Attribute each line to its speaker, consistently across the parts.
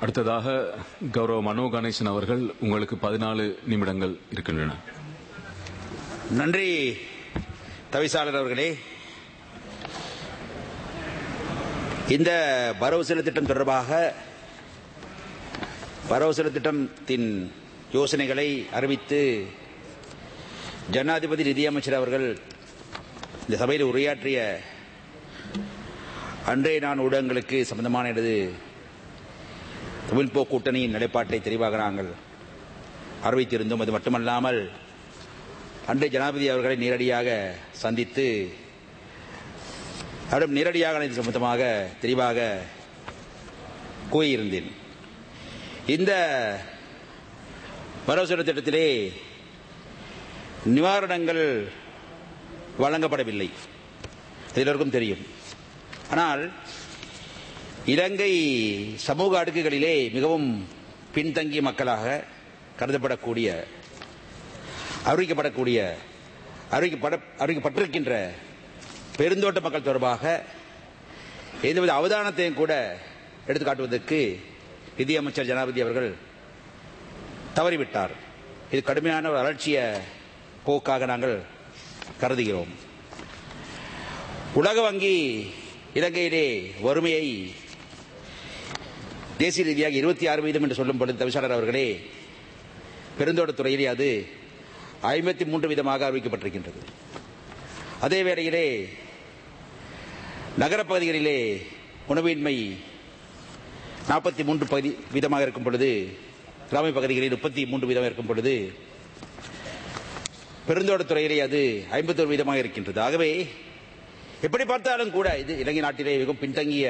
Speaker 1: அடுத்ததாக கௌரவ மனோ கணேசன் அவர்கள், உங்களுக்கு 14 நிமிடங்கள் இருக்கின்றன.
Speaker 2: நன்றி தவிசாளர் அவர்களே. இந்த வரவு செலவு திட்டம் தொடர்பாக வரவு செலவு திட்டத்தின் யோசனைகளை அறிவித்து ஜனாதிபதி நிதியமைச்சர் அவர்கள் இந்த சபையில் உரையாற்றிய அன்றைய நான் ஊடகங்களுக்கு சம்பந்தமான எனது தமிழ்போக்கு கூட்டணியின் நிலைப்பாட்டை தெளிவாக நாங்கள் அறிவித்திருந்தோம். அது மட்டுமல்லாமல் அன்றைய ஜனாதிபதி அவர்களை நேரடியாக சந்தித்து அவரிடம் நேரடியாக இது சம்பந்தமாக தெளிவாக கூறியிருந்தேன். இந்த வரவு செலவு திட்டத்திலே நிவாரணங்கள் வழங்கப்படவில்லை, எல்லோருக்கும் தெரியும். ஆனால் இலங்கை சமூக அடுக்குகளிலே மிகவும் பின்தங்கிய மக்களாக கருதப்படக்கூடிய அறிவிக்கப்பட்டிருக்கின்ற பெருந்தோட்ட மக்கள் தொடர்பாக எந்தவித அவதானத்தையும் கூட எடுத்துக்காட்டுவதற்கு நிதியமைச்சர் ஜனாதிபதி அவர்கள் தவறிவிட்டார். இது கடுமையான ஒரு அலட்சிய போக்காக நாங்கள் கருதுகிறோம். உலக வங்கி இலங்கையிலே வறுமையை தேசிய ரீதியாக 26% என்று சொல்லும் பொழுது தவிசாளர் அவர்களே, பெருந்தோட்டத்துறையிலே அது 53% அறிவிக்கப்பட்டிருக்கின்றது. அதே வேளையிலே நகரப்பகுதிகளிலே உணவின்மை 43% இருக்கும் பொழுது, கிராம பகுதிகளில் 33% இருக்கும் பொழுது, பெருந்தோட்டத்துறையிலே அது 51% இருக்கின்றது. ஆகவே எப்படி பார்த்தாலும் கூட இது இலங்கை நாட்டிலே மிகவும் பின்தங்கிய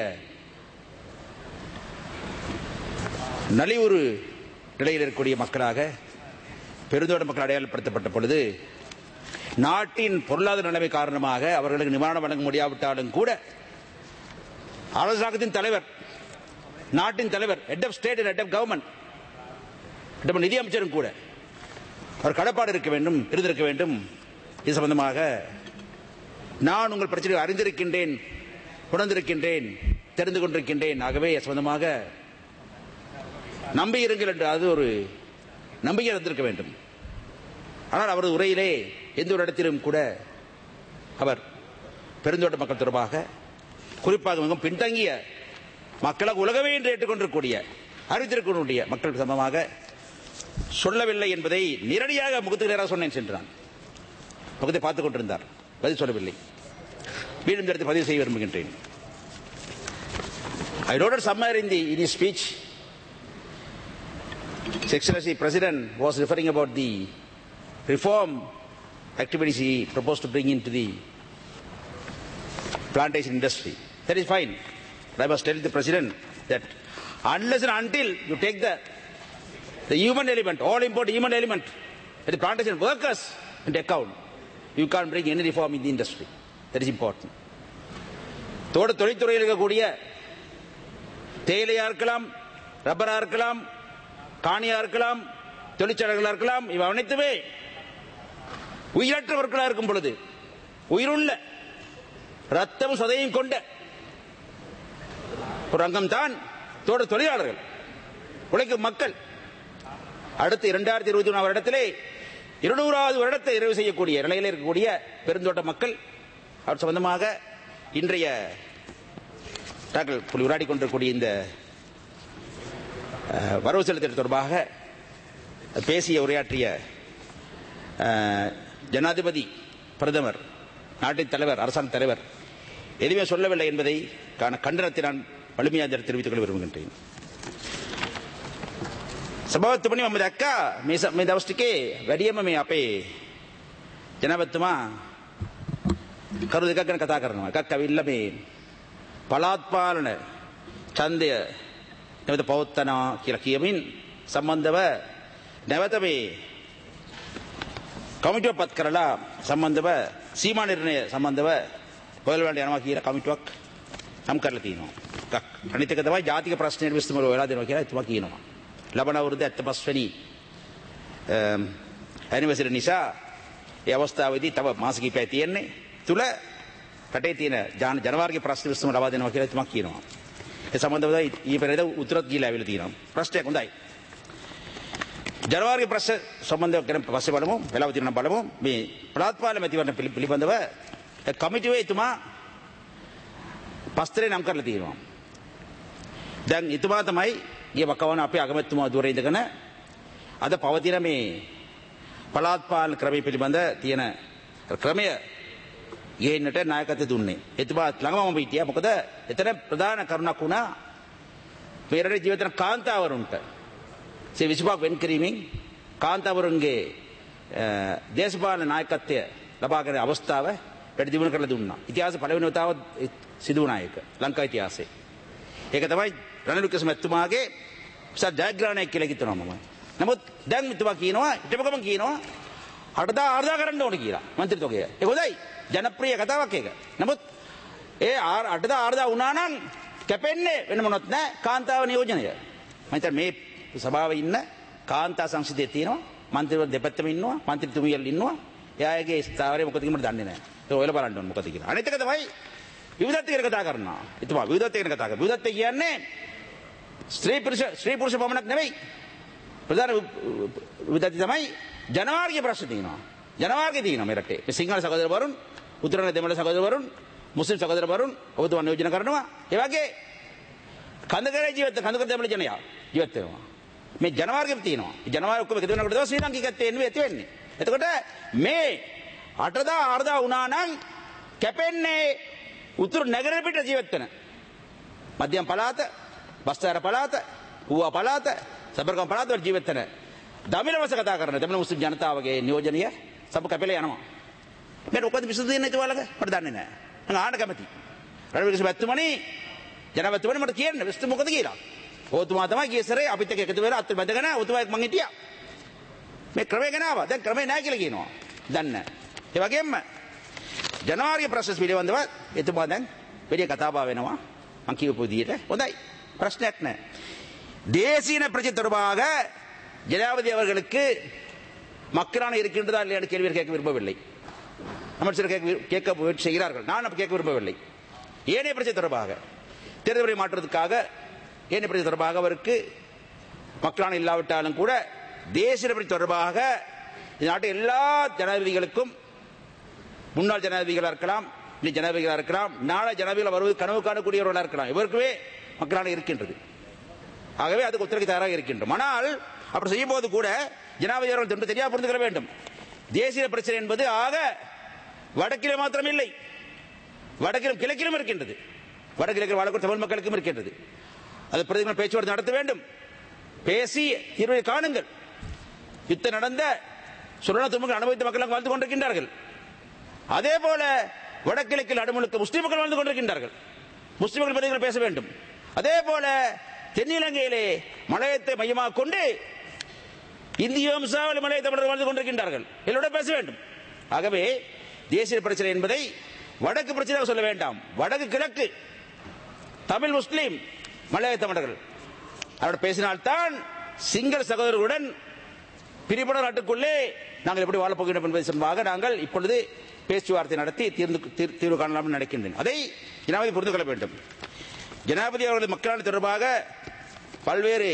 Speaker 2: நலிவுறு நிலையில் இருக்கக்கூடிய மக்களாக பெருந்தோட்ட மக்கள் அடையாளப்படுத்தப்பட்ட பொழுது, நாட்டின் பொருளாதார நிலைமை காரணமாக அவர்களுக்கு நிவாரணம் வழங்க முடியாவிட்டாலும் கூட அரசாங்கத்தின் தலைவர், நாட்டின் தலைவர், head of state, head of government, நிதியமைச்சரும் கூட அவர் கடப்பாடு இருந்திருக்க வேண்டும். இது சம்பந்தமாக நான் உங்கள் பிரச்சனை அறிந்திருக்கின்றேன், உணர்ந்திருக்கின்றேன், தெரிந்து கொண்டிருக்கின்றேன், ஆகவே சம்பந்தமாக நம்பியிருங்கள் என்று அது ஒரு நம்பிக்கை இருந்திருக்க வேண்டும். ஆனால் அவரது உரையிலே எந்த ஒரு இடத்திலும் கூட அவர் பெருந்தோட்ட மக்கள் தொடர்பாக, குறிப்பாக மிகவும் பின்தங்கிய மக்களாக உலகமே என்று ஏற்றுக்கொண்டிருக்கக்கூடிய அறிவித்திருக்கக்கூடிய மக்கள் சம்பந்தமாக சொல்லவில்லை என்பதை நேரடியாக முகத்துக்கு நேராக சொன்னேன் சென்றான். முகத்தை பார்த்துக் கொண்டிருந்தார், பதில் சொல்லவில்லை. மீண்டும் இந்த இடத்தை பதிவு செய்ய விரும்புகின்றேன். I noted somewhere in his speech, His Excellency President was referring about the reform activities he proposed to bring into the plantation industry. That is fine. But I must tell the President that unless and until you take the human element, all important human element, the plantation workers into account, you can't bring any reform in the industry. That is important. தொழில்துறையில் இருக்கக்கூடிய தேயிலையா இருக்கலாம், ரப்பரா இருக்கலாம், காணியா இருக்கலாம், தொழிற்சாலைகளா இருக்கலாம், இவை அனைத்துமே உயிரற்றவர்களாக இருக்கும் பொழுது, உயிருள்ள ரத்தம் சதையும் கொண்ட ஒரு அங்கம் தான் தொழிலாளர்கள், உழைக்கும் மக்கள். அடுத்து 2021 வருடத்திலே 200வது வருடத்தை நிறைவு செய்யக்கூடிய நிலையில் இருக்கக்கூடிய பெருந்தோட்ட மக்கள், அவர் சம்பந்தமாக இன்றைய தாங்கள் உரையாடி கொண்டிருக்கூடிய இந்த வரவு செலவு திட்டம் தொடர்பாக பேசிய உரையாற்றிய ஜனாதிபதி, பிரதமர், நாட்டின் தலைவர், அரசாங்க தலைவர் எதுவுமே சொல்லவில்லை என்பதை கண்டனத்தை நான் வலிமையாக தெரிவித்துக் கொள்ள விரும்புகின்றேன். සභාවත්තුමනි, මම දැක්කා මේ දවස් ටිකේ වැඩියම මේ අපේ ජනාධිපතිතුමා කරු දෙකක් ගැන කතා කරනවා. එකක් ඇවිල්ලා මේ පළාත් පාලන ඡන්දය නැවත පවත්වනවා කියලා කියමින් සම්බන්ධව නැවත මේ කමිටුවක් පත් කරලා සම්බන්ධව සීමා නිර්ණය සම්බන්ධව හොයලවන්න යනවා කියලා කමිටුවක් නම් කරලා තියෙනවා. අනිත් එක තමයි ජාතික ප්‍රශ්නයට විසඳුම හොයලා දෙනවා කියලා එතුමා කියනවා. ලබන අවුරුද්දේ 75 වෙනි ඇනිවර්සරි නිසා ඒ අවස්ථාවේදී තව මාස කිහිපයක් තියෙන්නේ තුල රටේ තියෙන ජනවාර්ගික ප්‍රශ්න විසඳුම ලබා දෙනවා කියලා එතුමා කියනවා. ඒ සම්බන්ධව ඊ පෙරේද උත්තරත් ගිහිලා ආවිලා තියෙනවා. ප්‍රශ්නයක් හොඳයි. ජනවාරි ප්‍රශ්න සම්බන්ධව ගැන පස්සේ බලමු. වෙලාව තියෙනවා බලමු. මේ පළාත් පාලන මැතිවරණ පිළිබඳව කමිටුවේ එතුමා පස්තරේ නම් කරලා තියෙනවා. දැන් එතුමා තමයි ගිය වකවාන අපේ අගමැතිතුමා දුරේ ඉඳගෙන අද පවතින මේ පළාත් පාලන ක්‍රමය පිළිබඳ තියෙන ක්‍රමය ගේන්නට නායකත්වය දුන්නේ. එතුමා ළඟම හිටියා. මොකද එතන ප්‍රධාන කරුණක් වුණා මේ රටේ ජීවිතන කාන්තාවරුන්ට විසිපක් වෙන් කිරීමෙන් කාන්තාවරුන්ගේ දේශපාලන නායකත්වය ලබාගෙන අවස්ථාව වැඩි දියුණු කරලා දුන්නා. ඉතිහාසයේ පළවෙනි වතාව සිදු වුණා ඒක ලංකා ඉතිහාසයේ. ඒක තමයි රනිල් වික්‍රමසිංහ ගේ විශාල ජයග්‍රහණයක් කියලා හිතනවා මම. නමුත් දැන් මෙතුමා කියනවා හිටපගම කියනවා 8,000 කරන්න ඕනේ කියලා මන්ත්‍රීතුමගේ. ඒක හොඳයි. ජනප්‍රිය කතාවක් ඒක. නමුත් ඒ 8,000 වුණා නම් කැපෙන්නේ වෙන මොනවත් නැහැ කාන්තාව නියෝජනය. මම හිතන්නේ මේ සභාවේ ඉන්න කාන්තා සංසදයේ තියෙනවා මන්ත්‍රීවරු දෙපැත්තම ඉන්නවා මන්ත්‍රීතුමියල් ඉන්නවා. එයාගේ ස්ථාවරය මොකද කියලා මට දන්නේ නැහැ. ඒක ඔයලා බලන්න ඕනේ මොකද කියලා. අනිත් එක තමයි විවිධත්වය ගැන කතා කරනවා. එතුමා විවිධත්වය ගැන කතා කරනවා. විවිධත්වය කියන්නේ ස්ත්‍රී පුරුෂ පමණක් නෙවෙයි. ප්‍රධාන විවිධත්වය තමයි ජනවාර්ගීය ප්‍රශ්න තියෙනවා. ජනවාර්ගය තියෙනවා මේ රටේ. මේ සිංහල සහෝදරවරුන්, උතුරන දෙමළ සහෝදරවරුන්, මුස්ලිම් සහෝදරවරුන් ඔබතුමා නියෝජනය කරනවා. ඒ වගේ කන්දකරේ කන්දකර දෙමළ ජනයා ජීවත් වෙනවා. මේ ජනවාර්ගය තියෙනවා. මේ ජනවාර්ගය ඔක්කොම එකතු වෙනකොට තමයි ශ්‍රී ලංකිකත්වය එන්නේ ඇති වෙන්නේ. එතකොට මේ 8,000 වුණා නම් කැපෙන්නේ උතුරු නැගෙනහිර පිට ජීවත් වෙන මධ්‍යම පළාත, බස්තර පළාත, ඌවා පළාත, සබරගම් පළාත වල ජීවත් වෙන දමිළ වස කතා කරන දෙමළ මුස්ලිම් ජනතාවගේ නියෝජනය සබ කැපෙලා යනවා. මේක ඔක්කොම විසඳු දෙන්න ඉතවලක මට දන්නේ නැහැ. මම ආන්න කැමති. රනිල් වික්‍රමසිංහතුමනි ජනාධිපතිතුමනි මට කියන්න විසඳු මොකද කියලා. ඔතුමා තමයි ගිය සැරේ අපිත් එක්ක එකතු වෙලා අත්වල බැඳගෙන ඔතුමා එක්ක මං හිටියා. මේ ක්‍රමය ගැන ආවා. දැන් ක්‍රමය නැහැ කියලා කියනවා. දන්නේ නැහැ. ඒ වගේම ජනවාරි ප්‍රොසෙස් පිළිබඳව එතුමා දැන් වැඩි කතා බහ වෙනවා. මං කියපු විදිහට හොඳයි. ප්‍රශ්නයක් නැහැ. தேசிய பிரஜை தொடர்பாக ஜனாதிபதி அவர்களுக்கு மக்களான இருக்கின்றதா இல்லையா கேள்வி கேட்க விரும்பவில்லை. அமைச்சர் கேட்க முயற்சி செய்கிறார்கள். நான் அப்ப கேட்க விரும்பவில்லை. ஏனைய பிரச்சனை தொடர்பாக தேர்தல் முறை மாற்றுவதற்காக ஏனைய பிரச்சனை தொடர்பாக அவருக்கு மக்களான இல்லாவிட்டாலும் கூட தேசிய பிரச்சனை தொடர்பாக இந்த நாட்டு எல்லா ஜனாதிபதிகளுக்கும் முன்னாள் ஜனாதிபதிகளாக இருக்கலாம், இனி ஜனாதிபதிகளாக இருக்கலாம், நாளை ஜனாதிபதிகள் வருவது கனவு காணக்கூடியவர்களாக இருக்கலாம். இவருக்குவே மக்களான இருக்கின்றது. ஆகவே அதுக்கு ஒத்துழைக்க தயாராக இருக்கின்றோம். ஆனால் அப்படி செய்யும் போது கூட ஜனாதிபதி அவர்கள் தெரியா புரிந்து கொள்ள வேண்டும். தேசிய பிரச்சனை என்பது ஆக வடக்கிலே மாத்திரம் இல்லை, வடக்கிலும் கிழக்கிலும் இருக்கின்றது. வடகிழக்கில் வாழக்கூடிய தமிழ் மக்களுக்கும் இருக்கின்றது. அது பிரதிநிதி பேச்சுவார்த்தை நடத்த வேண்டும். பேசி தீர்வை காணுங்கள். யுத்தம் நடந்த சுரண துன்பங்கள் அனுபவித்த மக்கள் வாழ்ந்து கொண்டிருக்கின்றார்கள். அதே போல வடகிழக்கில் நடுமுழுக்க முஸ்லிம் மக்கள் வாழ்ந்து கொண்டிருக்கின்றார்கள். முஸ்லிம்கள் பற்றி பேச வேண்டும். அதே போல தென்னிலங்கையிலே மலையத்தை மையமாக கொண்டு இந்திய வம்சாவளி மலைய தமிழர்கள் வாழ்ந்து கொண்டிருக்கின்றார்கள். இதோட பேச வேண்டும். ஆகவே தேசிய பிரச்சனை என்பதை வடக்கு பிரச்சனையாக சொல்ல வேண்டாம். வடக்கு கிழக்கு தமிழ் முஸ்லிம் மலைய தமிழர்கள் அவரோட பேசினால்தான் சிங்கள சகோதரர்களுடன் பிரிபட நாட்டுக்குள்ளே நாங்கள் எப்படி வாழப் போகிறோம் என்பதை சொன்னதாக நாங்கள் இப்பொழுது பேச்சுவார்த்தை நடத்தி தீர்வு காணலாம் நினைக்கின்றேன். அதை ஜனாதிபதி புரிந்து கொள்ள வேண்டும். ஜனாதிபதி அவர்களது மக்களால் தொடர்பாக பல்வேறு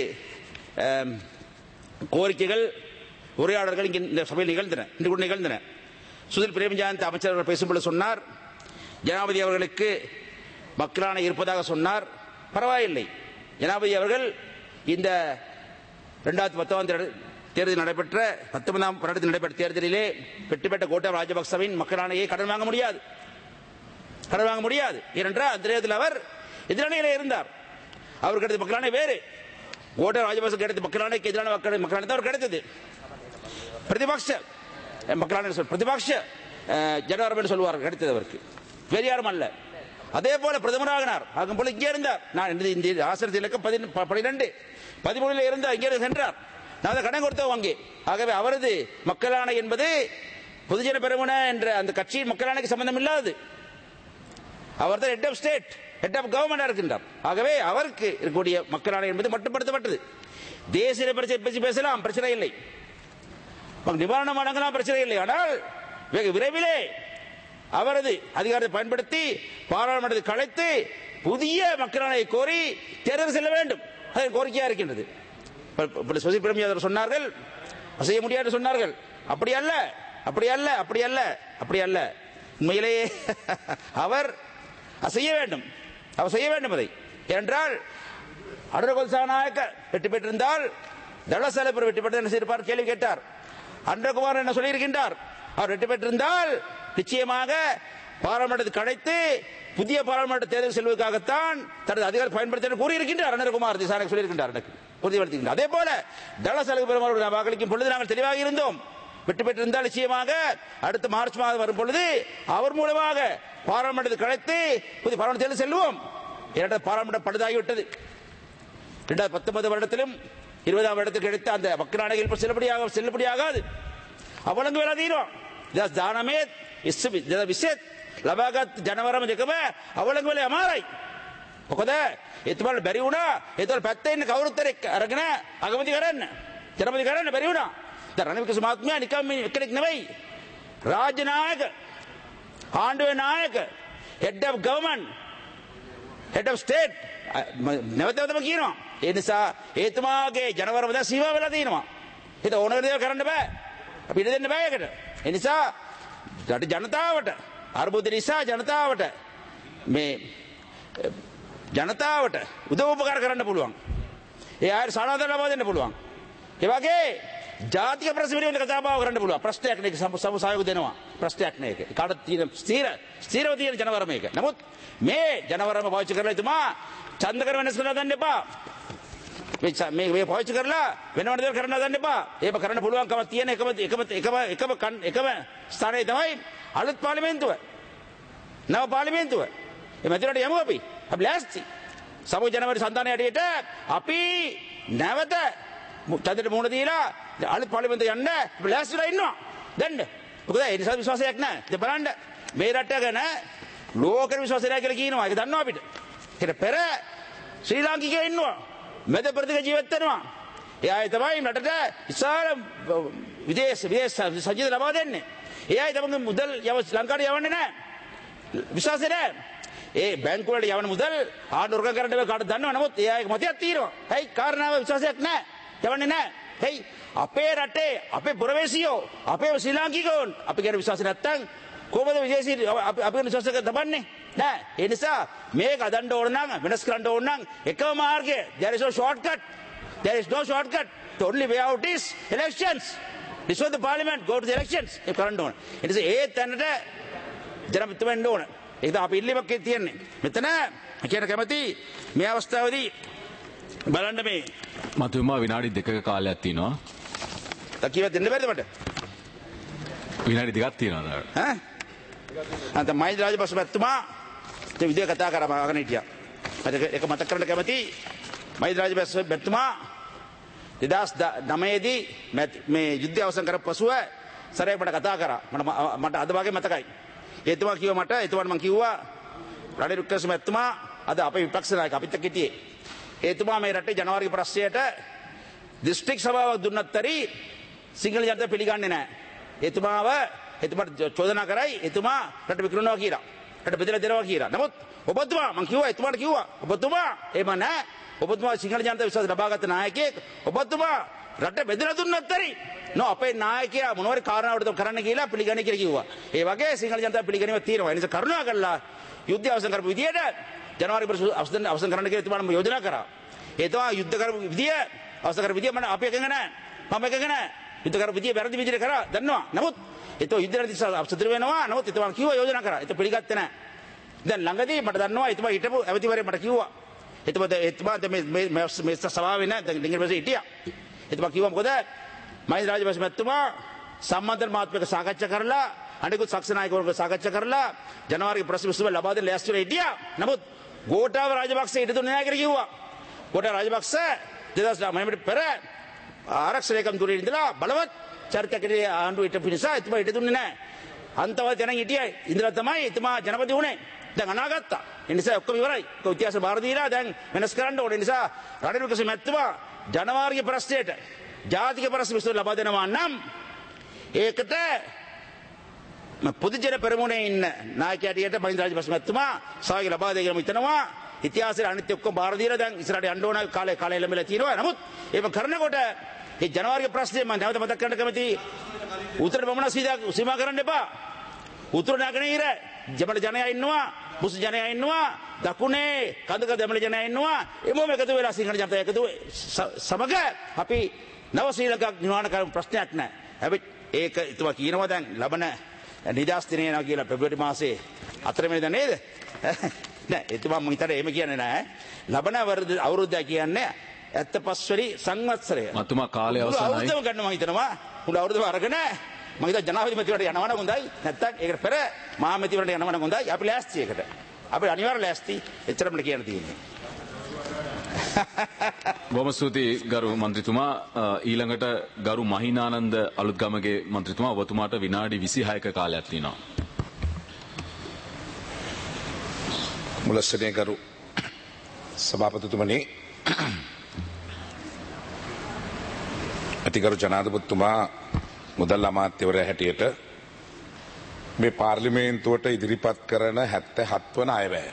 Speaker 2: கோரிக்கைகள் உரையாடல்கள் இங்கே இந்த சபையில் நிகழ்ந்தன, இன்று கூட நிகழ்ந்தன. சுதில் பிரேமஜாந்த் அமைச்சர் அவர்கள் பேசும்போது சொன்னார், ஜனாதிபதி அவர்களுக்கு மக்களான இருப்பதாக சொன்னார். பரவாயில்லை. ஜனாதிபதி அவர்கள் இந்த 2019 தேர்தல் நடைபெற்ற 19ஆம் வருடத்தில் நடைபெற்ற தேர்தலிலே வெற்றி பெற்ற கோட்டாபய ராஜபக்சவின் மக்களானையை கடன் வாங்க முடியாது. கடன் வாங்க முடியாது. ஏனென்றால் அந்த நேரத்தில் அவர் எதிரணியிலே இருந்தார். அவருக்கு கிடைத்த மக்களானை வேறு. கோட்டாபய ராஜபக்ச கிடைத்த மக்களானைக்கு எதிரான மக்களானை தான் அவர் கிடைத்தது. பிரதிபக்ஷ மக்களான பிரதிபக்ஷ ஜனவரம் என்று சொல்வார்கள் கிடைத்தது அவருக்கு, வேறு யாரும் அல்ல. அதே போல பிரதமராகினார். ஆகும் போல இங்கே இருந்தார். நான் இந்த ஆசிரியர் இலக்கம் 12 13 இருந்தார். இங்கே சென்றார். நான் கடன் கொடுத்தோம் அங்கே. ஆகவே அவரது மக்களாணை என்பது பொதுஜன பெரமுன என்ற அந்த கட்சியின் மக்களாணைக்கு சம்பந்தம் இல்லாதது. அவர் தான் head of state, head of கவர்மெண்டா இருக்கின்றார். ஆகவே அவருக்கு இருக்கக்கூடிய மக்களாணை என்பது மட்டுப்படுத்தப்பட்டது. தேசிய பிரச்சனை பேசலாம், பிரச்சனை இல்லை. நிவாரணம் வழங்கலாம், பிரச்சனை இல்லை. ஆனால் வெகு விரைவிலே அவரது அதிகாரத்தை பயன்படுத்தி பாராளுமன்றத்தை கலைத்து புதிய மக்களாணையை கோரி தேர்தல் செல்ல வேண்டும். அது கோரிக்கையா இருக்கின்றது. சுசி பிரேமி சொன்னார்கள், செய்ய முடியாது சொன்னார்கள். அப்படி அல்ல, அப்படி அல்ல, அப்படி அல்ல, அப்படி அல்ல. உண்மையிலேயே அவர் செய்ய வேண்டும், அவர் செய்ய வேண்டும் அதை. ஏனென்றால் அனுரகுல திசாநாயக்க வெற்றி பெற்றிருந்தால் தளசலப்பர் வெற்றி பெற்று என்ன செய்திருப்பார் கேள்வி கேட்டார். அன்றகுமார் என்ன சொல்லியிருக்கின்றார், அவர் வெற்றி பெற்றிருந்தால் நிச்சயமாக பாராளுமன்றத்தை கலைத்து புதிய பாராளுமன்ற தேர்தல் செல்வதற்காகத்தான் தனது அதிகாரம் பயன்படுத்த கூறியிருக்கின்றார். அனுரகுமார் திசாநாயக்க சொல்லியிருக்கின்றார், எனக்கு உறுதிப்படுத்துகின்றார். அதே போல தளசலகு பெருமாள் வாக்களிக்கும் பொழுது நாங்கள் தெளிவாக இருந்தோம். வெற்றி பெற்றிருந்தால் நிச்சயமாக அடுத்த மார்ச் மாதம் வரும் பொழுது அவர் மூலமாக பாராளுமன்றத்தை கலைத்து புதிய பாராளுமன்ற தேர்தல் செல்வோம். இரண்டாவது பாராளுமன்றம் பழுதாகிவிட்டது. 2019 வருடத்திலும் 20ஆம் வருடத்துக்கு கிடைத்த அந்த மக்களாணைகள் செல்லுபடியாகாது. අවලංගු වෙලා තියෙනවා. 2019 2020 ලබාගත් ජනවරම දෙකම අවලංගු වෙලා යමාරයි. මොකද ඒතුමාට බැරි වුණා ඒතවල පැත්තේ ඉන්න කවුරුත් එක්ක අරගෙන අගමැති කරන්න. ජනපති කරන්න බැරි වුණා. දැන් රනිල් වික්‍රමසිංහ නිකම් එක්කෙනෙක් නෙවෙයි. රාජ්‍ය නායක, ආණ්ඩුවේ නායක, head of government, head of state නැවතම කියනවා. ඒ නිසා ඒතුමාගේ ජනවරම දැන් සීමා වෙලා තියෙනවා. ඒක ඕන දේ කරන්න බෑ. අපි ඉඩ දෙන්න බෑ ඒකට. ඒ නිසා රට ජනතාවට අර්බුද නිසා ජනතාවට මේ ජනතාවට උදව් උපකාර කරන්න පුළුවන්. ඒ ආයෙ සානාදර ලබා දෙන්න පුළුවන්. ඒ වගේ ජාතික ප්‍රශ්න පිළිබඳව කතා බහ කරන්න පුළුවන්. ප්‍රශ්නයක් නේ සමසහයෝග දෙනවා. ප්‍රශ්නයක් නේ ඒක. කාටද තියෙන ස්ථිරව තියෙන ජනවරම ඒක. නමුත් මේ ජනවරම පාවිච්චි කරලා ඉතුමා ඡන්ද කර වෙනස් කරලා දාන්න එපා. මේ පාවිච්චි කරලා වෙනවන දේවල් කරන්න දාන්න එපා. ඒක කරන්න පුළුවන්කම තියෙන එකම ස්ථානයේ තමයි අලුත් පාර්ලිමේන්තුව. නව පාර්ලිමේන්තුව. ඒ මැදිරියට යමු අපි. අපි ලෑස්ති. සමග ජනවාරි සන්ධානයේ ඇටියට අපි නැවත ඡන්දෙට මුහුණ දීලා අලුත් පාර්ලිමේන්තුව යන්න අපි ලෑස්තිලා ඉන්නවා. දැන් මොකද ඒ නිසා විශ්වාසයක් නැහැ. ඉතින් බලන්න මේ රට ගැන ලෝකෙ විශ්වාසය නැහැ කියලා කියනවා. ඒක දන්නවා අපිට. ඒකට පෙර ශ්‍රී ලාංකිකයෝ ඉන්නවා. මැද ප්‍රතික ජීවත් වෙනවා. ඒ අය තමයි රටට විශාල විදේශ සජිත ලබා දෙන්නේ. ඒ අය තමයි මුදල් ලංකාවට යවන්නේ නැහැ. විශ්වාසය නැහැ. ඒ බැංකු වලට යවන මුදල් ආණ්ඩුව කරන්න බෑ කාටද දන්නව. නමුත් ඒ අයගේ මතයක් තියෙනවා. ඇයි කාරණාව විශ්වාසයක් නැහැ. යවන්නේ නැහැ. ඇයි අපේ රටේ අපේ පුරවැසියෝ අපේ ශ්‍රී ලාංකිකයෝ අපි ගැන විශ්වාස නැත්තම් කොහොමද විදේශී අපි ගැන විශ්වාස තබන්නේ? නෑ. ඒ නිසා මේක අදන්න ඕන නම් වෙනස් කරන්න ඕන නම් එකම මාර්ගය there is no shortcut. There is no shortcut. The only way out is elections. Dissolve the parliament, go to the elections. ඒක කරන්න ඕන. ඒ නිසා ඒ තැනට ජනපති වෙන්න ඕන. ඒක තමයි අපි ඉල්ලීමක් තියෙන්නේ. මෙතන කියන කැමති මේ අවස්ථාවේදී බලන්න මේ
Speaker 1: මතුමා විනාඩි 2ක කාලයක් තියෙනවා.
Speaker 2: තකියවත් දෙන්න බැරිද මට?
Speaker 1: විනාඩි 2ක් තියෙනවා.
Speaker 2: ඈ? අන්ත මහින්ද රාජපක්ෂ මැතිතුමා මේ විදිය කතා කරා මම අහගෙන හිටියා. මට ඒක මතක් කරන්න කැමති මහින්ද රාජපක්ෂ මැතිතුමා 2009 දී මේ යුද්ධය අවසන් කරපු පසුව සරේ මට කතා කරා. මට අද වගේ මතකයි. ඒතුමා කිව්වා මට ඒතුමාට මම කිව්වා රනිල් වික්‍රමසිංහ මැතිතුමා අද අපේ විපක්ෂ නායක අපිත් එක්ක හිටියේ. ඒතුමා මේ රටේ ජනවාරි ප්‍රශ්නයට දිස්ත්‍රික් සභාවක් දුන්නත් ඇති සිංහල ජනතාව පිළිගන්නේ නැහැ. එතුමාට චෝදනා කරයි එතුමා රට විකිරනවා කියලා. රට බෙදලා දෙනවා කියලා. නමුත් ඔබතුමා මං කිව්වා එතුමාට කිව්වා ඔබතුමා එහෙම නැහැ. ඔබතුමා සිංහල ජනතාව විශ්වාස ලබාගත් නායකයෙක්. ඔබතුමා රට බෙදලා දුන්නත් ඇති අපේ නායකයා මොනවාරි කාරණාවකට කරන්න කියලා පිළිගන්නේ කියලා කිව්වා. ඒ වගේ සිංහල ජනතාව පිළිගැනීමක් තියෙනවා. ඒ නිසා කරුණා කරලා යුද්ධය අවසන් කරපු විදියට ජනවාරි අවසන් කරන්න කියලා එතුමාට මම යෝජනා කරා. ඒ තමයි යුද්ධ කරපු විදිය අවසන් කරපු විදිය මම අපි එකඟ නැහැ. මම එකඟ නැහැ. යුද්ධ කරපු විදිය වැරදි විදියට කරා දන්නවා. නමුත් ඒතෝ යුද්ධ නැති සතුරු වෙනවා. නමුත් එතුමා කිව්වා යෝජනා කරා. ඒක පිළිගත්තේ නැහැ. දැන් ළඟදී මට දන්නවා එතුමා හිටපු ඇමතිවරයෙක් මට කිව්වා. එතුමා මේ සභාවේ නැහැ. දැන් ඩිංගිරිපස්සේ හිටියා. එතුමා කිව්වා මොකද මහින්ද රාජපක්ෂ මැතිතුමා සම්මන්ත්‍රණ මාත්‍රික සාකච්ඡා කරලා අනිකුත් ශක්ෂ නායකවරුන්ව සාකච්ඡා කරලා ජනවාරි ප්‍රශ්න විසඳුම ලබා දෙන්න ලෑස්ති වෙලා හිටියා. නමුත් ගෝඨාභය රාජපක්ෂ ඊට දුන්නේ නැහැ කියලා කිව්වා. ගෝඨාභය රාජපක්ෂ 2009 පෙර ආරක්ෂක ලේකම් දුරේ ඉඳලා බලවත් චරිතකදී ආණ්ඩුව හිටපු නිසා එතුමා ඊට දුන්නේ නැහැ. අන්තවත් යන හිටියයි ඉඳලා තමයි එතුමා ජනපති වුණේ. දැන් අනාගත්තා. ඒ නිසා ඔක්කොම ඉවරයි. ඒක ඉතිහාස බාර දීලා දැන් වෙනස් කරන්න ඕනේ. නිසා රනිල් වික්‍රමසිංහ මැතිතුමා ජනවාරි ප්‍රශ්නයට ජාතික ප්‍රශ්න විසඳුම ලබා දෙනවා නම් ඒකට පොදු ජන පෙරමුණේ ඉන්න නායකයාට මහින්ද රාජපක්ෂ මැතිතුමා සහයෝගය ලබා දෙයි කියලා හිතනවා. ඉතිහාසයේ අනිත් ඔක්කොම බාර දීලා දැන් ඉස්සරහට යන්න ඕන කාලේ ලැබිලා තියෙනවා. නමුත් ඒක කරනකොට මේ ජනවාරි ප්‍රශ්නේ මම නැවත මතක් කරන්න කැමතියි. උතුරට බමුණ සීමා කරන්න එපා. උතුර නැගෙනහිර ජමල ජනයා ඉන්නවා, මුස් ජනයා ඉන්නවා, දකුණේ කඳක දෙමළ ජනයා ඉන්නවා. එමොම එකතු වෙලා සිංහල ජනතාව එකතු සමග අපි නව ශ්‍රී ලංකාවක් නිර්මාණය කරමු ප්‍රශ්නයක් නැහැ. හැබැයි ඒක ඉතුමා කියනවා දැන් ලබන නිදාස් දිනේ යනවා කියලා පෙබරවාරි මාසේ 4 වෙනිදා නේද? නෑ එතුමා මම හිතන්නේ එහෙම කියන්නේ නෑ. ලබන අවුරුද්ද කියන්නේ 75 වෙනි සංවත්සරය.
Speaker 1: මතුමා කාලය අවසන්යි.
Speaker 2: අවුරුද්දම ගන්න මම හිතනවා. මුළු අවුරුද්දම අරගෙන මම හිතා ජනාධිපතිවරට යනවා නම් හොඳයි. නැත්තම් ඒකට පෙර මහමැතිවරට යනවා නම් හොඳයි. අපි ලෑස්ති ඒකට. අපි අනිවාර්ය ලෑස්ති. එච්චරම කියන්න තියෙන්නේ.
Speaker 1: බොහොම ස්තුතියි ගරු මන්ත්‍රීතුමා. ඊළඟට ගරු මහිනානන්ද අලුත්ගමගේ මන්ත්‍රීතුමා ඔබතුමාට විනාඩි 26ක කාලයක් තියෙනවා.
Speaker 3: මුලස්සනේ ගරු සභාපතිතුමනි, අතිගරු ජනාධිපතිතුමා මුදල් අමාත්‍යවරයා හැටියට මේ පාර්ලිමේන්තුවට ඉදිරිපත් කරන 77 වන අයවැය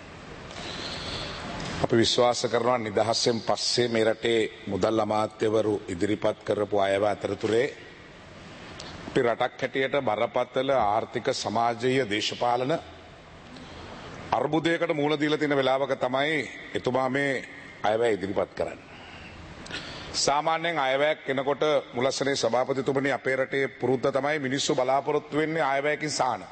Speaker 3: අපි විශ්වාස කරනවා නිදහසෙන් පස්සේ මේ රටේ මුදල් අමාත්‍යවරු ඉදිරිපත් කරපු අයවැය අතරතුරේ අපි රටක් හැටියට බරපතල ආර්ථික සමාජීය දේශපාලන අර්බුදයකට මූල දීලා තියෙන වෙලාවක තමයි එතුමා මේ අයවැය ඉදිරිපත් කරන්නේ. සාමාන්‍යයෙන් අයවැයක් එනකොට මුලස්සනේ සභාපතිතුමනි අපේ රටේ පුරුද්ද තමයි මිනිස්සු බලාපොරොත්තු වෙන්නේ අයවැයකින් සහන.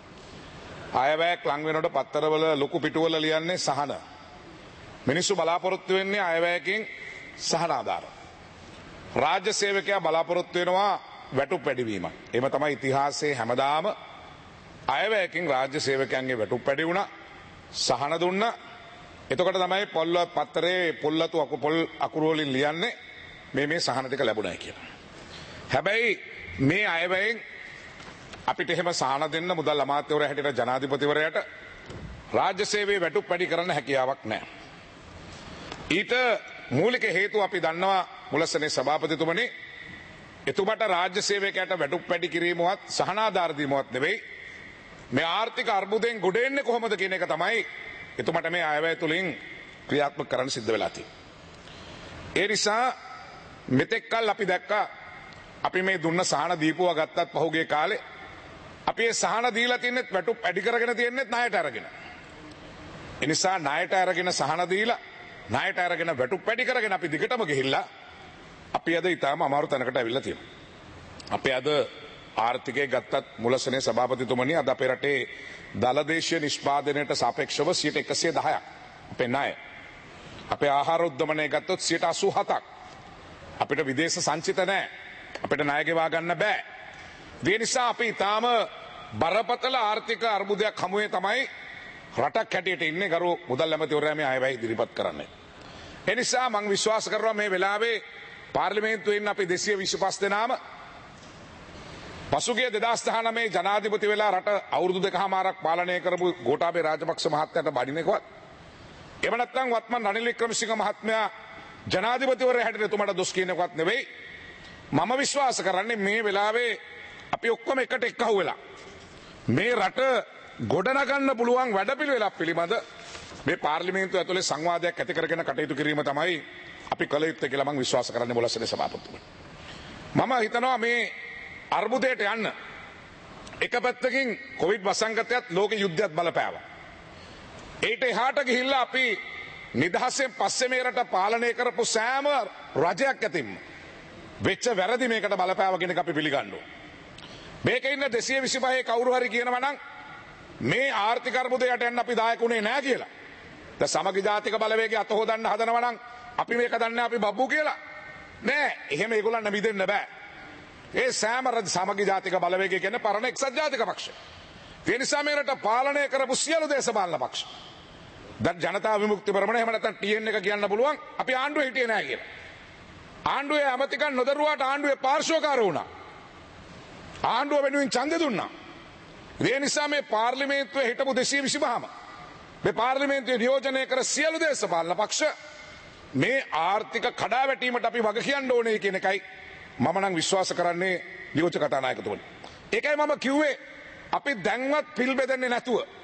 Speaker 3: අයවැයක් ලඟ වෙනකොට පත්තරවල ලොකු පිටුවල ලියන්නේ සහන. මිනිස්සු බලාපොරොත්තු වෙන්නේ අයවැයකින් සහන ආධාර. රාජ්‍ය සේවකයා බලාපොරොත්තු වෙනවා වැටුප් වැඩිවීමක්. එහෙම තමයි ඉතිහාසයේ හැමදාම අයවැයකින් රාජ්‍ය සේවකයන්ගේ වැටුප් වැඩි වුණා, සහන දුන්නා. එතකොට තමයි පොල්වත් පත්තරේ පොල්ලතු පොල් අකුරු වලින් ලියන්නේ මේ සහන ටික ලැබුණයි කියලා. හැබැයි මේ අයවැයෙන් අපිට එහෙම සහන දෙන්න මුදල් අමාත්‍යවරයා හැටියට ජනාධිපතිවරයාට රාජ්‍ය සේවයේ වැටුප් වැඩි කරන්න හැකියාවක් නැහැ. ඊට මූලික හේතුව අපි දන්නවා මුලස්සනේ සභාපතිතුමනි, එතුමට රාජ්‍ය සේවකයාට වැටුප් වැඩි කිරීමවත් සහනාධාර දීමවත් නෙවෙයි, මේ ආර්ථික අර්බුදයෙන් ගොඩ එන්නේ කොහොමද කියන එක තමයි එතුමට මේ අයවැය තුලින් ක්‍රියාත්මක කරන්න සිද්ධ වෙලා තියෙන්නේ. ඒ නිසා මෙතෙක් කල් අපි දැක්කා අපි මේ දුන්න සහන දීපුවා ගත්තත් පහුගිය කාලේ අපි ඒ සහන දීලා තින්නේ වැටුප් වැඩි කරගෙන තින්නේ ණයට අරගෙන. ඒ නිසා ණයට අරගෙන සහන දීලා ණයට අරගෙන වැටුප් වැඩි කරගෙන අපි දිගටම ගිහිල්ලා අපි අද ඊටාම අමාරු තැනකට අවිල්ලා තියෙනවා. අපි අද ආර්ථිකය ගත්තත් මුලස්සනේ සභාපතිතුමනි අද අපේ රටේ දලදේශීය නිෂ්පාදනයට සාපේක්ෂව 110ක් අපේ ණය. අපේ ආහාර උද්දමනය ගත්තොත් 87ක්. අපිට විදේශ සංචිත නැහැ. අපිට ණය ගෙවා ගන්න බෑ. ඒ නිසා අපි ඊටාම බරපතල ආර්ථික අර්බුදයක් හමුවේ තමයි රටක් හැටියට ඉන්නේ ගරු මුදල් ඇමතිවරයා මේ අයවැය ඉදිරිපත් කරන්නේ. ඒ නිසා මම විශ්වාස කරනවා මේ වෙලාවේ පාර්ලිමේන්තුවෙන් අපි 225 දෙනාම පසුගිය 2019 ජනාධිපති වෙලා රට අවුරුදු 2කමාරක් පාලනය කරපු ගෝඨාභය රාජපක්ෂ මහත්තයාට බඩිනේකවත් එහෙම නැත්නම් වත්මන් රනිල් වික්‍රමසිංහ මහත්මයා ජනාධිපතිවරයා හැටියට එතුමාට දොස් කියනකවත් නෙවෙයි. මම විශ්වාස කරන්නේ මේ වෙලාවේ අපි ඔක්කොම එකට එක්කහුව වෙලා මේ රට ගොඩනගන්න පුළුවන් වැඩපිළිවෙලක් පිළිබඳ මේ පාර්ලිමේන්තුව ඇතුලේ සංවාදයක් ඇති කරගෙන කටයුතු කිරීම තමයි අපි කළ යුත්තේ කියලා මම විශ්වාස කරන්නේ මුලස්සනේ සභාපතිතුමනි. මම හිතනවා මේ අර්බුදයට යන්න එක පැත්තකින් කොවිඩ් වසංගතයත් ලෝක යුද්ධයත් බලපෑවා. ඒට එහාට ගිහිල්ලා අපි නිදහසෙන් පස්සේ මේ රට පාලනය කරපු සෑම රජයක් ඇතින්ම වෙච්ච වැරදි මේකට බලපෑව කියන එක අපි පිළිගන්න ඕන. මේක ඉන්න 225 කවුරු හරි කියනවා නම් මේ ආර්ථික අර්බුදයට යන්න අපි දායකුනේ නැහැ කියලා. දැන් සමගි ජාතික බලවේගය අත හොදන්න හදනවා නම් අපි මේක දන්නේ අපි බබ්බු කියලා. නෑ, එහෙම ඒගොල්ලන් මිදෙන්න බෑ. ඒ සෑම සමගි ජාතික බලවේගය කියන්නේ පරණ එක්සත් ජාතික පක්ෂය. ඒ නිසා මේ රට පාලනය කරපු සියලු දේශපාලන පක්ෂ. දැන් ජනතා විමුක්ති පෙරමුණ එහෙම නැත්නම් TN එක කියන්න පුළුවන් අපි ආණ්ඩුවේ හිටියේ නෑ කියලා. ආණ්ඩුවේ අමතිකන් නොදරුවාට ආණ්ඩුවේ පාර්ශ්වකාර වුණා. ආණ්ඩුව වෙනුවෙන් ඡන්දෙ දුන්නා. ඒ නිසා මේ පාර්ලිමේන්තුවේ හිටපු 225ම මේ පාර්ලිමේන්තුවේ නියෝජනය කර සියලු දේශපාලන පක්ෂ මේ ආර්ථික කඩාවැටීමට අපි වග කියන්න ඕනේ කියන එකයි මම නම් විශ්වාස කරන්නේ නියෝජ්‍ය කතානායකතුමනි. ඒකයි මම කිව්වේ අපි දැන්වත් පිල් බෙදන්නේ නැතුව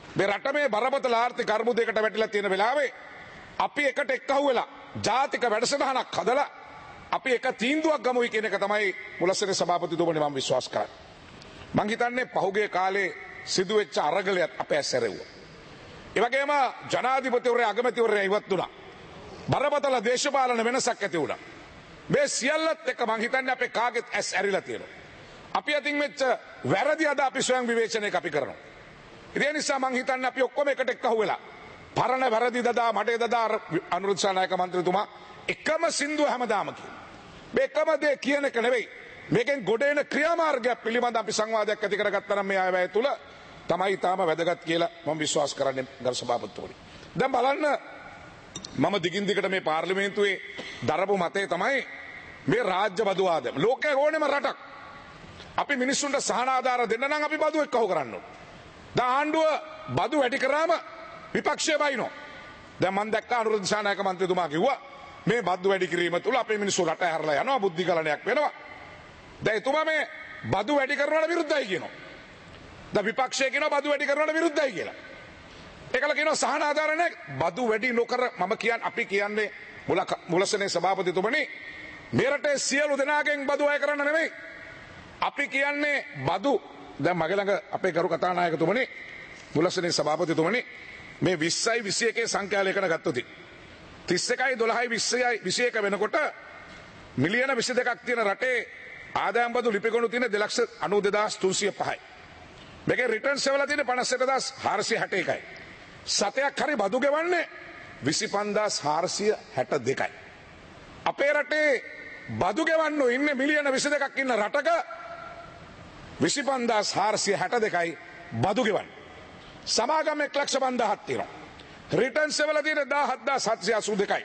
Speaker 3: මේ රට මේ බරපතල ආර්ථික අර්බුදයකට වැටිලා තියෙන වෙලාවේ අපි එකට එක්කහුව වෙලා ජාතික වැඩසටහනක් හදලා අපි එක තීන්දුවක් ගමුයි කියන එක තමයි මුලස්සනේ සභාපතිතුමනි මම විශ්වාස කරන්නේ. මං හිතන්නේ පහුගිය කාලේ සිදුවෙච්ච අරගලයක් අපේ ඇස්සැරෙව්වා. ඒ වගේම ජනාධිපතිවරයා අගමැතිවරයා ඉවත් වුණා. බරපතල දේශපාලන වෙනසක් ඇති වුණා. මේ සියල්ලත් එක්ක මං හිතන්නේ අපේ කාගෙත් ඇස් ඇරිලා තියෙනවා. අපි අතින් වෙච්ච වැරදි අද අපි ස්වයං විවේචනයක අපි කරනවා. ඒ නිසා මං හිතන්නේ අපි ඔක්කොම එකට එක්කහුව වෙලා පරණ වැරදි දදා මඩේ දදා අනුරුද්ධ ශානායක මන්ත්‍රීතුමා එකම සින්දුව හැමදාම කියන. මේ එකම දේ කියන එක නෙවෙයි. මේකෙන් ගොඩ එන ක්‍රියාමාර්ගයක් පිළිබඳ අපි සංවාදයක් ඇති කරගත්තා නම් මේ අයවැය තුල තමයි තාම වැදගත් කියලා මම විශ්වාස කරන්නේ ගරු සභාපතිතුමනි. දැන් බලන්න මම දිගින් දිගට මේ පාර්ලිමේන්තුවේ දරපු මතය තමයි මේ රාජ්‍ය බදු ආදම. ලෝකයේ ඕනෙම රටක් අපි මිනිස්සුන්ට සහන ආධාර දෙන්න නම් අපි බදු එක්කව කරන්න ඕන. දැන් ආණ්ඩුව බදු වැඩි කරාම විපක්ෂය බයිනෝ. දැන් මම දැක්ක අනුරුද්ධ ශානායක මන්ත්‍රීතුමා කිව්වා මේ බදු වැඩි කිරීම තුල අපේ මිනිස්සු රට හැරලා යනවා බුද්ධිගලණයක් වෙනවා. දැන් එතුමා මේ බදු වැඩි කරනවට විරුද්ධයි කියනවා. දැන් විපක්ෂය කියනවා බදු වැඩි කරනවට විරුද්ධයි කියලා. ඒකල කියනවා සහන ආධාර නැහැ. බදු වැඩි නොකර මම කියන්නේ අපි කියන්නේ මුලසනේ සභාපතිතුමනි මේ රටේ සියලු දෙනාගෙන් බදු අය කරන්න නෙමෙයි. අපි කියන්නේ බදු දැන් මගේ ළඟ අපේ ගරු කතානායකතුමනි මුලසනේ සභාපතිතුමනි මේ 20යි 21 සංඛ්‍යා ලේඛන ගත්තොත් 31යි 12යි 20යි 21 වෙනකොට මිලියන 22ක් තියෙන රටේ ආදායම් බදු ලිපිගොනු තියෙන 2,92,305යි. මේකේ රිටර්න්ස් එවලා තියෙන 57,461යි. සතයක් හරි බදු ගෙවන්නේ 25,462යි. අපේ රටේ බදු ගෙවන්නෝ ඉන්නේ මිලියන 22ක් ඉන්න රටක 25,462යි බදු ගෙවන්නේ. සමාගම් 1,50,000ක් තියෙනවා. රිටර්න්ස් එවලා තියෙන 17,782යි.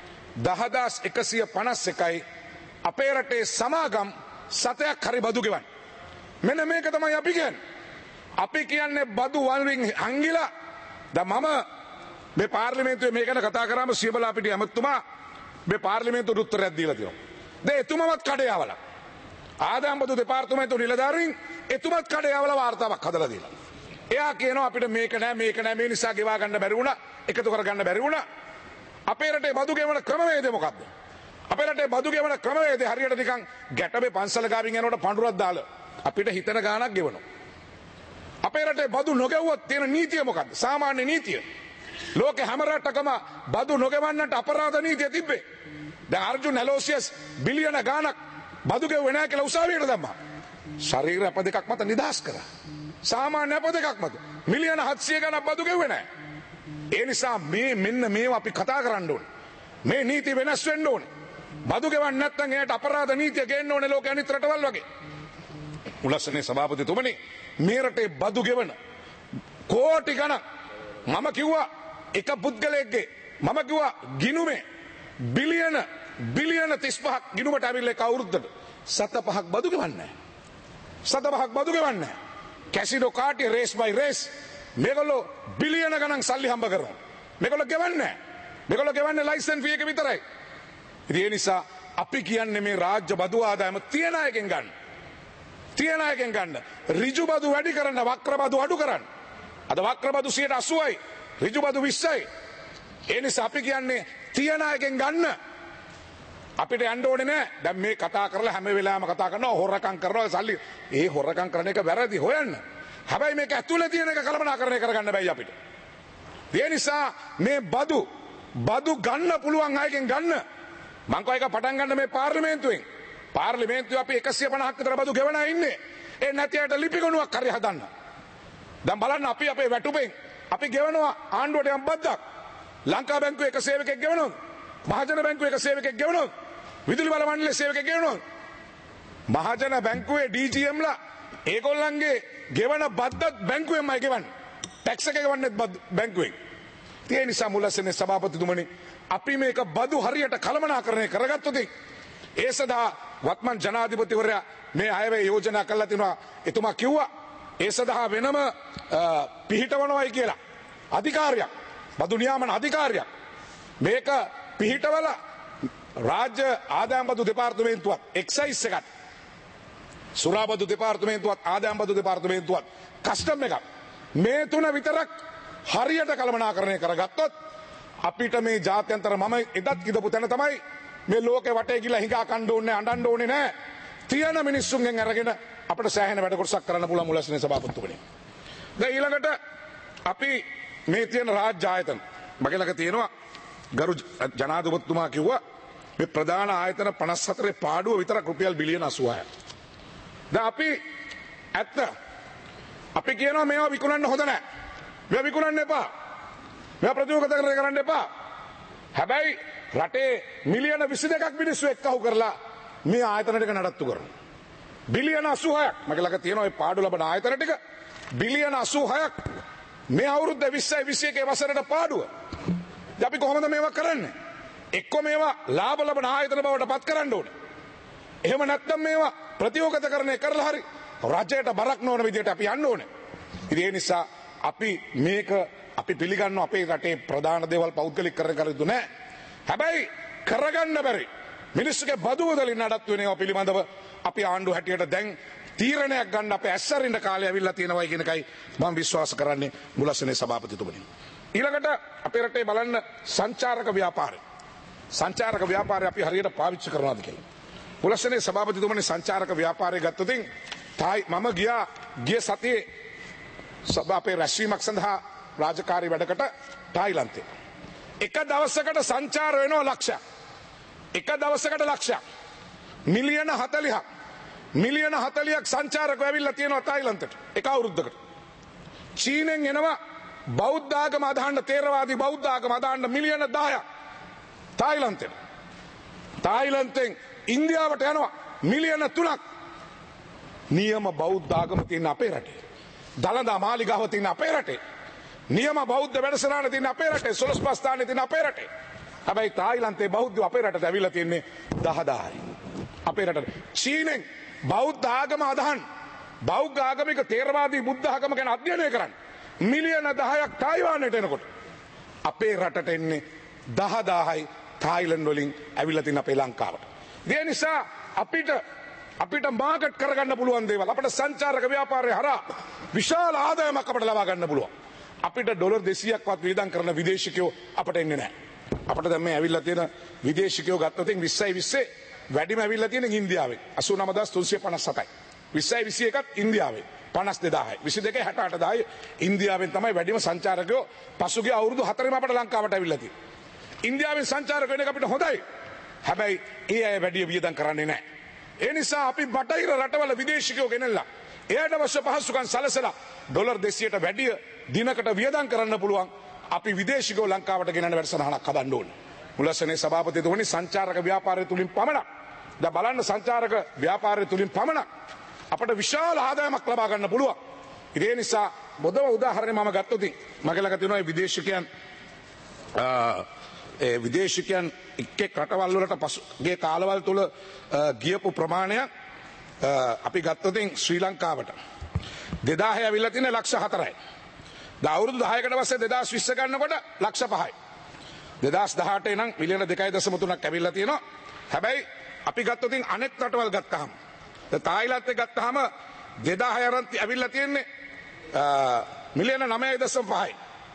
Speaker 3: 10,151යි අපේ රටේ සමාගම් සතයක් හරි බදු ගෙවන්නේ. මෙන්න මේක තමයි අපි කියන්නේ. අපි කියන්නේ බදු වලින් හංගිලා දැන් මම මේ පාර්ලිමේන්තුවේ මේක ගැන කතා කරාම සියබලා පිටිය ඇමතුමා මේ පාර්ලිමේන්තුවට උත්තරයක් දීලා තියෙනවා. දැන් එතුමවත් කඩේ ආවලා. ආදායම් බදු දෙපාර්තමේන්තු නිලධාරීන් එතුමත් කඩේ ආවලා වාර්තාවක් හදලා දීලා. එයා කියනවා අපිට මේක නෑ මේ නිසා ගෙවා ගන්න බැරි වුණා, එකතු කර ගන්න බැරි වුණා. අපේ රටේ බදු ගෙවන ක්‍රමවේදය මොකක්ද? අපේ රටේ බදු ගෙවන ක්‍රමවේදය හරියට නිකන් ගැටබේ පන්සල ගාවින් යනකොට පඳුරක් දාලා අපිට හිතන ගාණක් ගෙවනවා. අපේ රටේ බදු නොගෙවුවොත් තියෙන නීතිය මොකක්ද? සාමාන්‍ය නීතිය. ලෝකේ හැම රටකම බදු නොගෙවන්නට අපරාධ නීතිය තිබ්බේ. දැන් අර්ජුන් ඇලෝසියස් බිලියන ගාණක් බදු ගෙවුවේ නැහැ කියලා උසාවියට දැම්මා. ශරීර අප දෙකක් මත නිදහස් කරා. සාමාන්‍ය අප දෙකක් මත මිලියන 700 ගණන් බදු ගෙවුවේ නැහැ. ඒ නිසා මෙන්න මේවා අපි කතා කරන්න ඕනේ. මේ නීති වෙනස් වෙන්න ඕනේ. බදු ගෙවන්න නැත්නම් එයාට අපරාධ නීතිය ගේන්න ඕනේ ලෝකෙ අනිත් රටවල් වගේ. මුලස්සනේ සභාපතිතුමනි මේ රටේ බදු ගෙවන කෝටි ගණන් මම කිව්වා එක පුද්ගලයෙක්ගේ මම කිව්වා ගිණුමේ බිලියන 35ක් ගිණුමට ඇවිල්ලා එක අවුරුද්දට 7.5ක් බදු ගෙවන්නේ නැහැ. 7.5ක් බදු ගෙවන්නේ නැහැ. කැසිනෝ කාටිය රේස් බයි රේස් මේගොල්ලෝ බිලියන ගණන් සල්ලි හම්බ කරනවා. මේගොල්ලෝ ගෙවන්නේ නැහැ. මේගොල්ලෝ ගෙවන්නේ ලයිසන්ස් ෆී එක විතරයි. ඉතින් ඒ නිසා අපි කියන්නේ මේ රාජ්‍ය බදු ආදායම තියන අයගෙන් ගන්න. තියන අයගෙන් ගන්න. ඍජු බදු වැඩි කරන්න, වක්‍ර බදු අඩු කරන්න. අද වක්‍ර බදු 80%යි, ඍජු බදු 20%යි. ඒ නිසා අපි කියන්නේ තියන අයගෙන් ගන්න. අපිට යන්න ඕනේ නෑ. දැන් මේ කතා කරලා හැම වෙලාවෙම කතා කරනවා හොරකම් කරනවා සල්ලි. ඒ හොරකම් කරන එක වැරදි හොයන්න. හැබැයි මේක ඇතුලේ තියෙන එක කළමනාකරණය කරගන්න බැයි අපිට. ඒ නිසා මේ බදු ගන්න පුළුවන් අයගෙන් ගන්න. මං කෝ එක පටන් ගන්න මේ පාර්ලිමේන්තුවෙන්. පාර්ලිමේන්තුවේ අපි 150ක් විතර බදු ගෙවනා ඉන්නේ. ඒ නැති අයට ලිපිගොනුවක් හරි හදන්න. දැන් බලන්න අපි අපේ වැටුපෙන් අපි ගෙවනවා ආණ්ඩුවට යම් බද්දක්. ලංකා බැංකුවේ එක සේවකයෙක් ගෙවනවා. මහජන බැංකුවේ එක සේවකයෙක් ගෙවනවා. විදුලි බල මණ්ඩලයේ සේවකයෙක් ගෙවනවා. මහජන බැංකුවේ DGMලා ඒගොල්ලන්ගේ ගෙවන බද්දත් බැංකුවෙන්මයි ගෙවන්නේ. ටැක්ස් එක ගෙවන්නේ බැංකුවෙන්. ඒ නිසා මුලසනේ සභාපතිතුමනි අපි මේක බදු හරියට කළමනාකරණය කරගත්තොත් ඒ සඳහා වත්මන් ජනාධිපතිවරයා මේ අයවැය යෝජනා කළා තිනවා. එතුමා කිව්වා ඒ සඳහා වෙනම පිහිටවනවයි කියලා අධිකාරියක්, බදු නියාමන අධිකාරියක් මේක පිහිටවල රාජ්‍ය ආදායම් බදු දෙපාර්තමේන්තුවත් එක්සයිස් එකත් සුරාබදු දෙපාර්තමේන්තුවත් ආදායම් බදු දෙපාර්තමේන්තුවත් කස්ටම් එකක් මේ තුන විතරක් හරියට කළමනාකරණය කරගත්තොත් අපිට මේ ජාත්‍යන්තර මම එදත් කිවපු තැන තමයි මේ ලෝකේ වටේ ගිහලා හිඟා කන්න ඕනේ අඬන්න ඕනේ නැහැ. තියෙන මිනිස්සුන්ගෙන් අරගෙන අපිට සෑහෙන වැඩ කොටසක් කරන්න පුළුවන් මුලස්නේ සභාපතිතුමනි. දැන් ඊළඟට අපි මේ තියෙන රාජ්‍ය ආයතන මගේ ළඟ තියෙනවා ගරු ජනාධිපතිතුමා කිව්වා මේ ප්‍රධාන ආයතන 54 පාඩුව විතර රුපියල් බිලියන 86ක්. දැන් අපි කියනවා මේවා විකුණන්න හොඳ නැහැ. මේවා විකුණන්න එපා. මේවා ප්‍රතිෝගත කරන්න එපා. හැබැයි රටේ මිලියන 22ක් මිනිස්සු එක්කහුව කරලා මේ ආයතන ටික නඩත්තු කරනවා. බිලියන 86ක් මගේ ළඟ තියෙනවා මේ පාඩු ලබන ආයතන ටික බිලියන 86ක් මේ අවුරුද්ද 20 21 වසරේට පාඩුව. දැන් අපි කොහොමද මේවා කරන්නේ? එක්ක මේවා ලාභ ලබන ආයතන බවට පත් කරන්න ඕනේ. එහෙම නැත්නම් මේවා ප්‍රතිෝගතකරණය කරලා හරි රජයට බරක් නොවන විදිහට අපි යන්න ඕනේ. ඉතින් ඒ නිසා අපි පිළිගන්න අපේ රටේ ප්‍රධාන දේවල් පෞද්ගලිකකරණය කර යුතු නැහැ. හැබැයි කරගන්න බැරි මිනිස්සුගේ බදු වලින් නඩත්තු වෙන ඒවා පිළිබඳව අපි ආණ්ඩුව හැටියට දැන් තීරණයක් ගන්න අපේ ඇස්සරින්න කාලය අවිල්ලා තියෙනවා කියන එකයි මම විශ්වාස කරන්නේ මුලස්නේ සභාපතිතුමනි. ඊළඟට අපේ රටේ බලන්න සංචාරක ව්‍යාපාරය. සංචාරක ව්‍යාපාරය අපි හරියට පාවිච්චි කරනවාද කියලා. මුලස්නේ සභාපතිතුමනි සංචාරක ව්‍යාපාරය ගත්තොත් මම ගිය සතියේ අපේ රැස්වීමක් සඳහා රාජකාරී වැඩකට තායිලන්තේ. එක දවසකට සංචාර වෙනවා ලක්ෂයක්. එක දවසකට ලක්ෂයක්. මිලියන 40ක්. මිලියන 40ක් සංචාරකව ඇවිල්ලා තියෙනවා තායිලන්තයට එක අවුරුද්දකට. චීනෙන් එනවා බෞද්ධ ආගම අදහන්න තේරවාදී බෞද්ධ ආගම අදහන්න මිලියන 10ක් තායිලන්තයට. තායිලන්තෙන් ඉන්දියාවට යනවා මිලියන 3ක්. නියම බෞද්ධ ආගම තියෙන අපේ රටේ. දළදා මාලිගාව තියෙන අපේ රටේ. නියම බෞද්ධ වැඩසටහන තියෙන අපේ රටේ. සොළොස්පස් ස්ථානේ තියෙන අපේ රටේ. හැබැයි තායිලන්තේ බෞද්ධ අපේ රටට ඇවිල්ලා තියෙන්නේ 10000යි. අපේ රටට චීනෙන් බෞද්ධ ආගම අදහන් බෞද්ධ ආගමික තේරවාදී බුද්ධ ආගම ගැන අධ්‍යයනය කරන්න මිලියන 10ක් තායිවානයට එනකොට අපේ රටට එන්නේ 10000යි තායිලන්ත වලින් ඇවිල්ලා තියෙන අපේ ලංකාවට. ඒ නිසා අපිට මාකට් කරගන්න පුළුවන් දේවල් අපිට සංචාරක ව්‍යාපාරය හරහා විශාල ආදායමක් අපිට ලබා ගන්න පුළුවන්. අපිට ඩොලර් 200ක්වත් වියදම් කරන විදේශිකයෝ අපිට එන්නේ නැහැ. අපිට දැන් මේ ඇවිල්ලා තියෙන විදේශිකයෝ ගත්තොත් 20 වැඩිම ඇවිල්ලා තියෙන ඉන්දියාවෙන් 89357යි. 2021ත් ඉන්දියාවෙන් 52000යි. 22 68000යි ඉන්දියාවෙන් තමයි වැඩිම සංචාරකයෝ පසුගිය අවුරුදු 4ෙම අපිට ලංකාවට ඇවිල්ලා තියෙන්නේ. ඉන්දියාවෙන් සංචාරක වෙන එක අපිට හොඳයි. හැබැයි ඒ අය වැඩි වියදම් කරන්නේ නැහැ. ඒ නිසා අපි බටහිර රටවල විදේශිකයෝ ගෙනල්ලා එයාට අවශ්‍ය පහසුකම් සලසලා ඩොලර් 200ට වැඩිය දිනකට වියදම් කරන්න පුළුවන් අපි විදේශිකයෝ ලංකාවට ගෙනන වැඩසටහනක් හදන්න ඕනේ. මුලස්නේ සභාපතිතුමනි සංචාරක ව්‍යාපාරය තුලින් පමණක් දැන් බලන්න සංචාරක ව්‍යාපාරය තුලින් පමණක් අපට විශාල ආදායමක් ලබා ගන්න පුළුවන්. ඒ නිසා මොදම උදාහරණයක් මම ගත්තොත් මගේ ළඟ තියෙනවා විදේශිකයන් එක් රටවල් වලට පසුගිය කාලවල තුල ගියපු ප්‍රමාණයක් අපි ගත්තොත් ශ්‍රී ලංකාවට 2000 ඇවිල්ලා තියෙන ලක්ෂ 4යි. දැන් අවුරුදු 10කට පස්සේ 2020 ගන්නකොට ලක්ෂ 5යි. 2018 නම් මිලියන 2.3ක් ඇවිල්ලා තියෙනවා. හැබැයි අපි ගත්තොත් අනෙක් රටවල් ගත්තාම තායිලන්තේ ගත්තාම 2000 අරන් ඇවිල්ලා තියෙන්නේ මිලියන 9.5යි.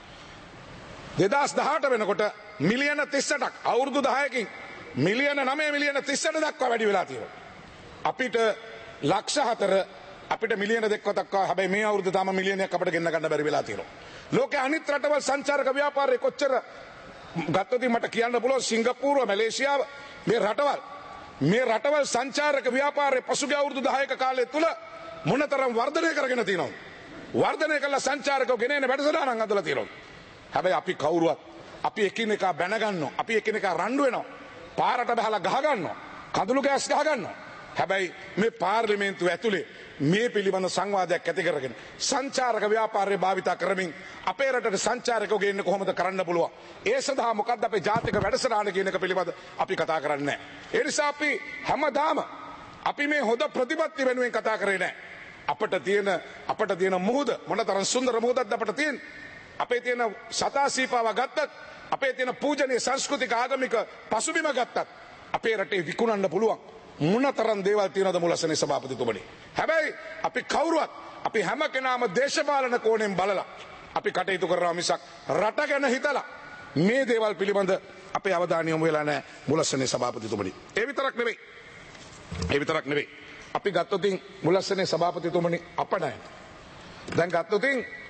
Speaker 3: 2018 වෙනකොට මිලියන 38ක් අවුරුදු 10කින් මිලියන 9 මිලියන 38 දක්වා වැඩි වෙලා තියෙනවා. අපිට ලක්ෂ 4 අපිට මිලියන 2ක් දක්වා හැබැයි මේ අවුරුද්ද තාම මිලියනයක් අපිට ගෙන්න ගන්න බැරි වෙලා තියෙනවා. ලෝකේ අනිත් රටවල් සංචාරක ව්‍යාපාරේ කොච්චර ගත්තොත් මට කියන්න පුළුවන් සිංගප්පූරුව මැලේසියාව මේ රටවල් සංචාරක ව්‍යාපාරයේ පසුගිය අවුරුදු 10ක කාලය තුල මොනතරම් වර්ධනය කරගෙන තියෙනවද? වර්ධනය කළ සංචාරකව ගෙනෙන වැඩසටහනක් අදලා තියෙනවා. හැබැයි අපි කවුරුවත් අපි එකිනෙකා බැන ගන්නවා. අපි එකිනෙකා රණ්ඩු වෙනවා. පාරට බහලා ගහ ගන්නවා. කඳුළු ගෑස් ගහ ගන්නවා. හැබැයි මේ පාර්ලිමේන්තුව ඇතුලේ මේ පිළිබඳ සංවාදයක් ඇති කරගෙන සංචාරක ව්‍යාපාරය භාවිතා කරමින් අපේ රටට සංචාරකයෝ ගේන්න කොහොමද කරන්න පුළුවන්? ඒ සඳහා මොකක්ද අපේ ජාතික වැඩසටහන කියන එක පිළිබඳ අපි කතා කරන්නේ නැහැ. ඒ නිසා අපි හැමදාම අපි මේ හොඳ ප්‍රතිපත්ති වෙනුවෙන් කතා කරේ නැහැ. අපට තියෙන මුහුද මොනතරම් සුන්දර මුහුදක්ද අපට තියෙන්නේ? අපේ තියෙන සතාසීපාව ගත්තත් අපේ තියෙන පූජනීය සංස්කෘතික ආගමික පසුබිම ගත්තත් අපේ රටේ විකුණන්න පුළුවන් මොනතරම් දේවල් තියෙනවද මුලසනේ සභාපතිතුමනි. හැබැයි අපි කවුරුවත් අපි හැම කෙනාම දේශපාලන කෝණයෙන් බලලා අපි කටයුතු කරනවා මිසක් රට ගැන හිතලා මේ දේවල් පිළිබඳ අපේ අවධානය යොමු වෙලා නැහැ මුලස්සනේ සභාපතිතුමනි. ඒ විතරක් නෙවෙයි. අපි ගත්තොත් මුලස්සනේ සභාපතිතුමනි අපනයන. දැන් ගත්තොත්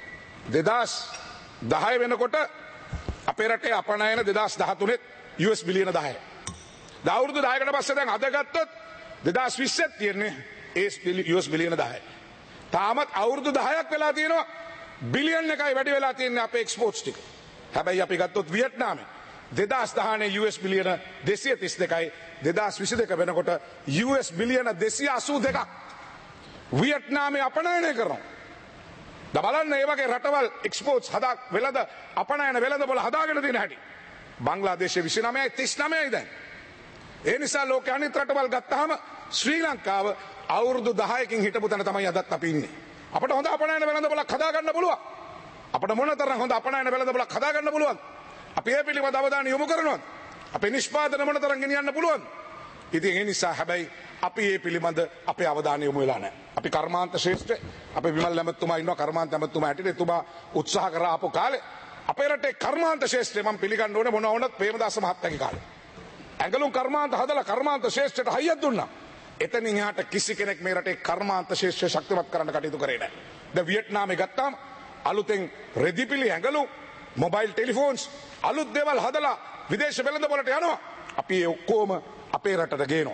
Speaker 3: 2010 වෙනකොට අපේ රටේ අපනයන 2013 US බිලියන 10. අවුරුදු 10කට පස්සේ දැන් අද ගත්තොත් 2020 තියෙන්නේ US බිලියන 10. තාමත් අවුරුදු 10ක් වෙලා තියෙනවා බිලියන් එකයි වැඩි වෙලා තියෙන්නේ අපේ එක්ස්පෝර්ට්ස් ටික. හැබැයි අපි ගත්තොත් වියට්නාමේ 2019 US බිලියන 232යි 2022 වෙනකොට US බිලියන 282ක් වියට්නාමේ අපනයනය කරනවා. බලන්න මේ වගේ රටවල් එක්ස්පෝර්ට්ස් හදා වෙළඳ අපනයන වෙළඳ පොළ හදාගෙන තියෙන හැටි. බංග්ලාදේශයේ 29යි 39යි දැන්. ඒ නිසා ලෝකයේ අනිත් රටවල් ගත්තාම ශ්‍රී ලංකාව අවුරුදු 10කින් හිටපු තැන තමයි අදත් අපි ඉන්නේ. අපිට හොඳ අපනයන වෙළඳ පොළක් හදා ගන්න පුළුවන්. අපිට මොනතරම් හොඳ අපනයන වෙළඳ පොළක් හදා ගන්න පුළුවන්. අපි ඒ පිළිබඳව අවධානය යොමු කරනවද? අපේ නිෂ්පාදන මොනතරම් ගෙනියන්න පුළුවන්ද? ඉතින් ඒ නිසා හැබැයි අපි මේ පිළිබඳ අපේ අවධානය යොමු වෙලා නැහැ. අපි කර්මාන්ත ශ්‍රේෂ්ඨ අපේ විමල් ඇමතුමා ඉන්නවා කර්මාන්ත ඇමතුමා හැටියට එතුමා උත්සාහ කරා ආපු කාලේ අපේ රටේ කර්මාන්ත ශ්‍රේෂ්ඨ මම පිළිගන්න ඕනේ මොනවා වුණත් ප්‍රේමදාස මහත්තයාගේ කාලේ. ඇඟලුම් කර්මාන්ත හදලා කර්මාන්ත ශ්‍රේෂ්ඨට හයියක් දුන්නා. එතනින් එහාට කිසි කෙනෙක් මේ රටේ කර්මාන්ත ශ්‍රේෂ්ඨ ශක්තිමත් කරන්න කටයුතු කරේ නැහැ. දැන් වියට්නාමේ ගත්තාම අලුතෙන් රෙදිපිලි ඇඟලුම් මොබයිල් ටෙලිෆෝන්ස් අලුත් දේවල් හදලා විදේශ වෙළඳ පොළට යනවා. අපි ඒ ඔක්කොම අපේ රටට ගේනවා.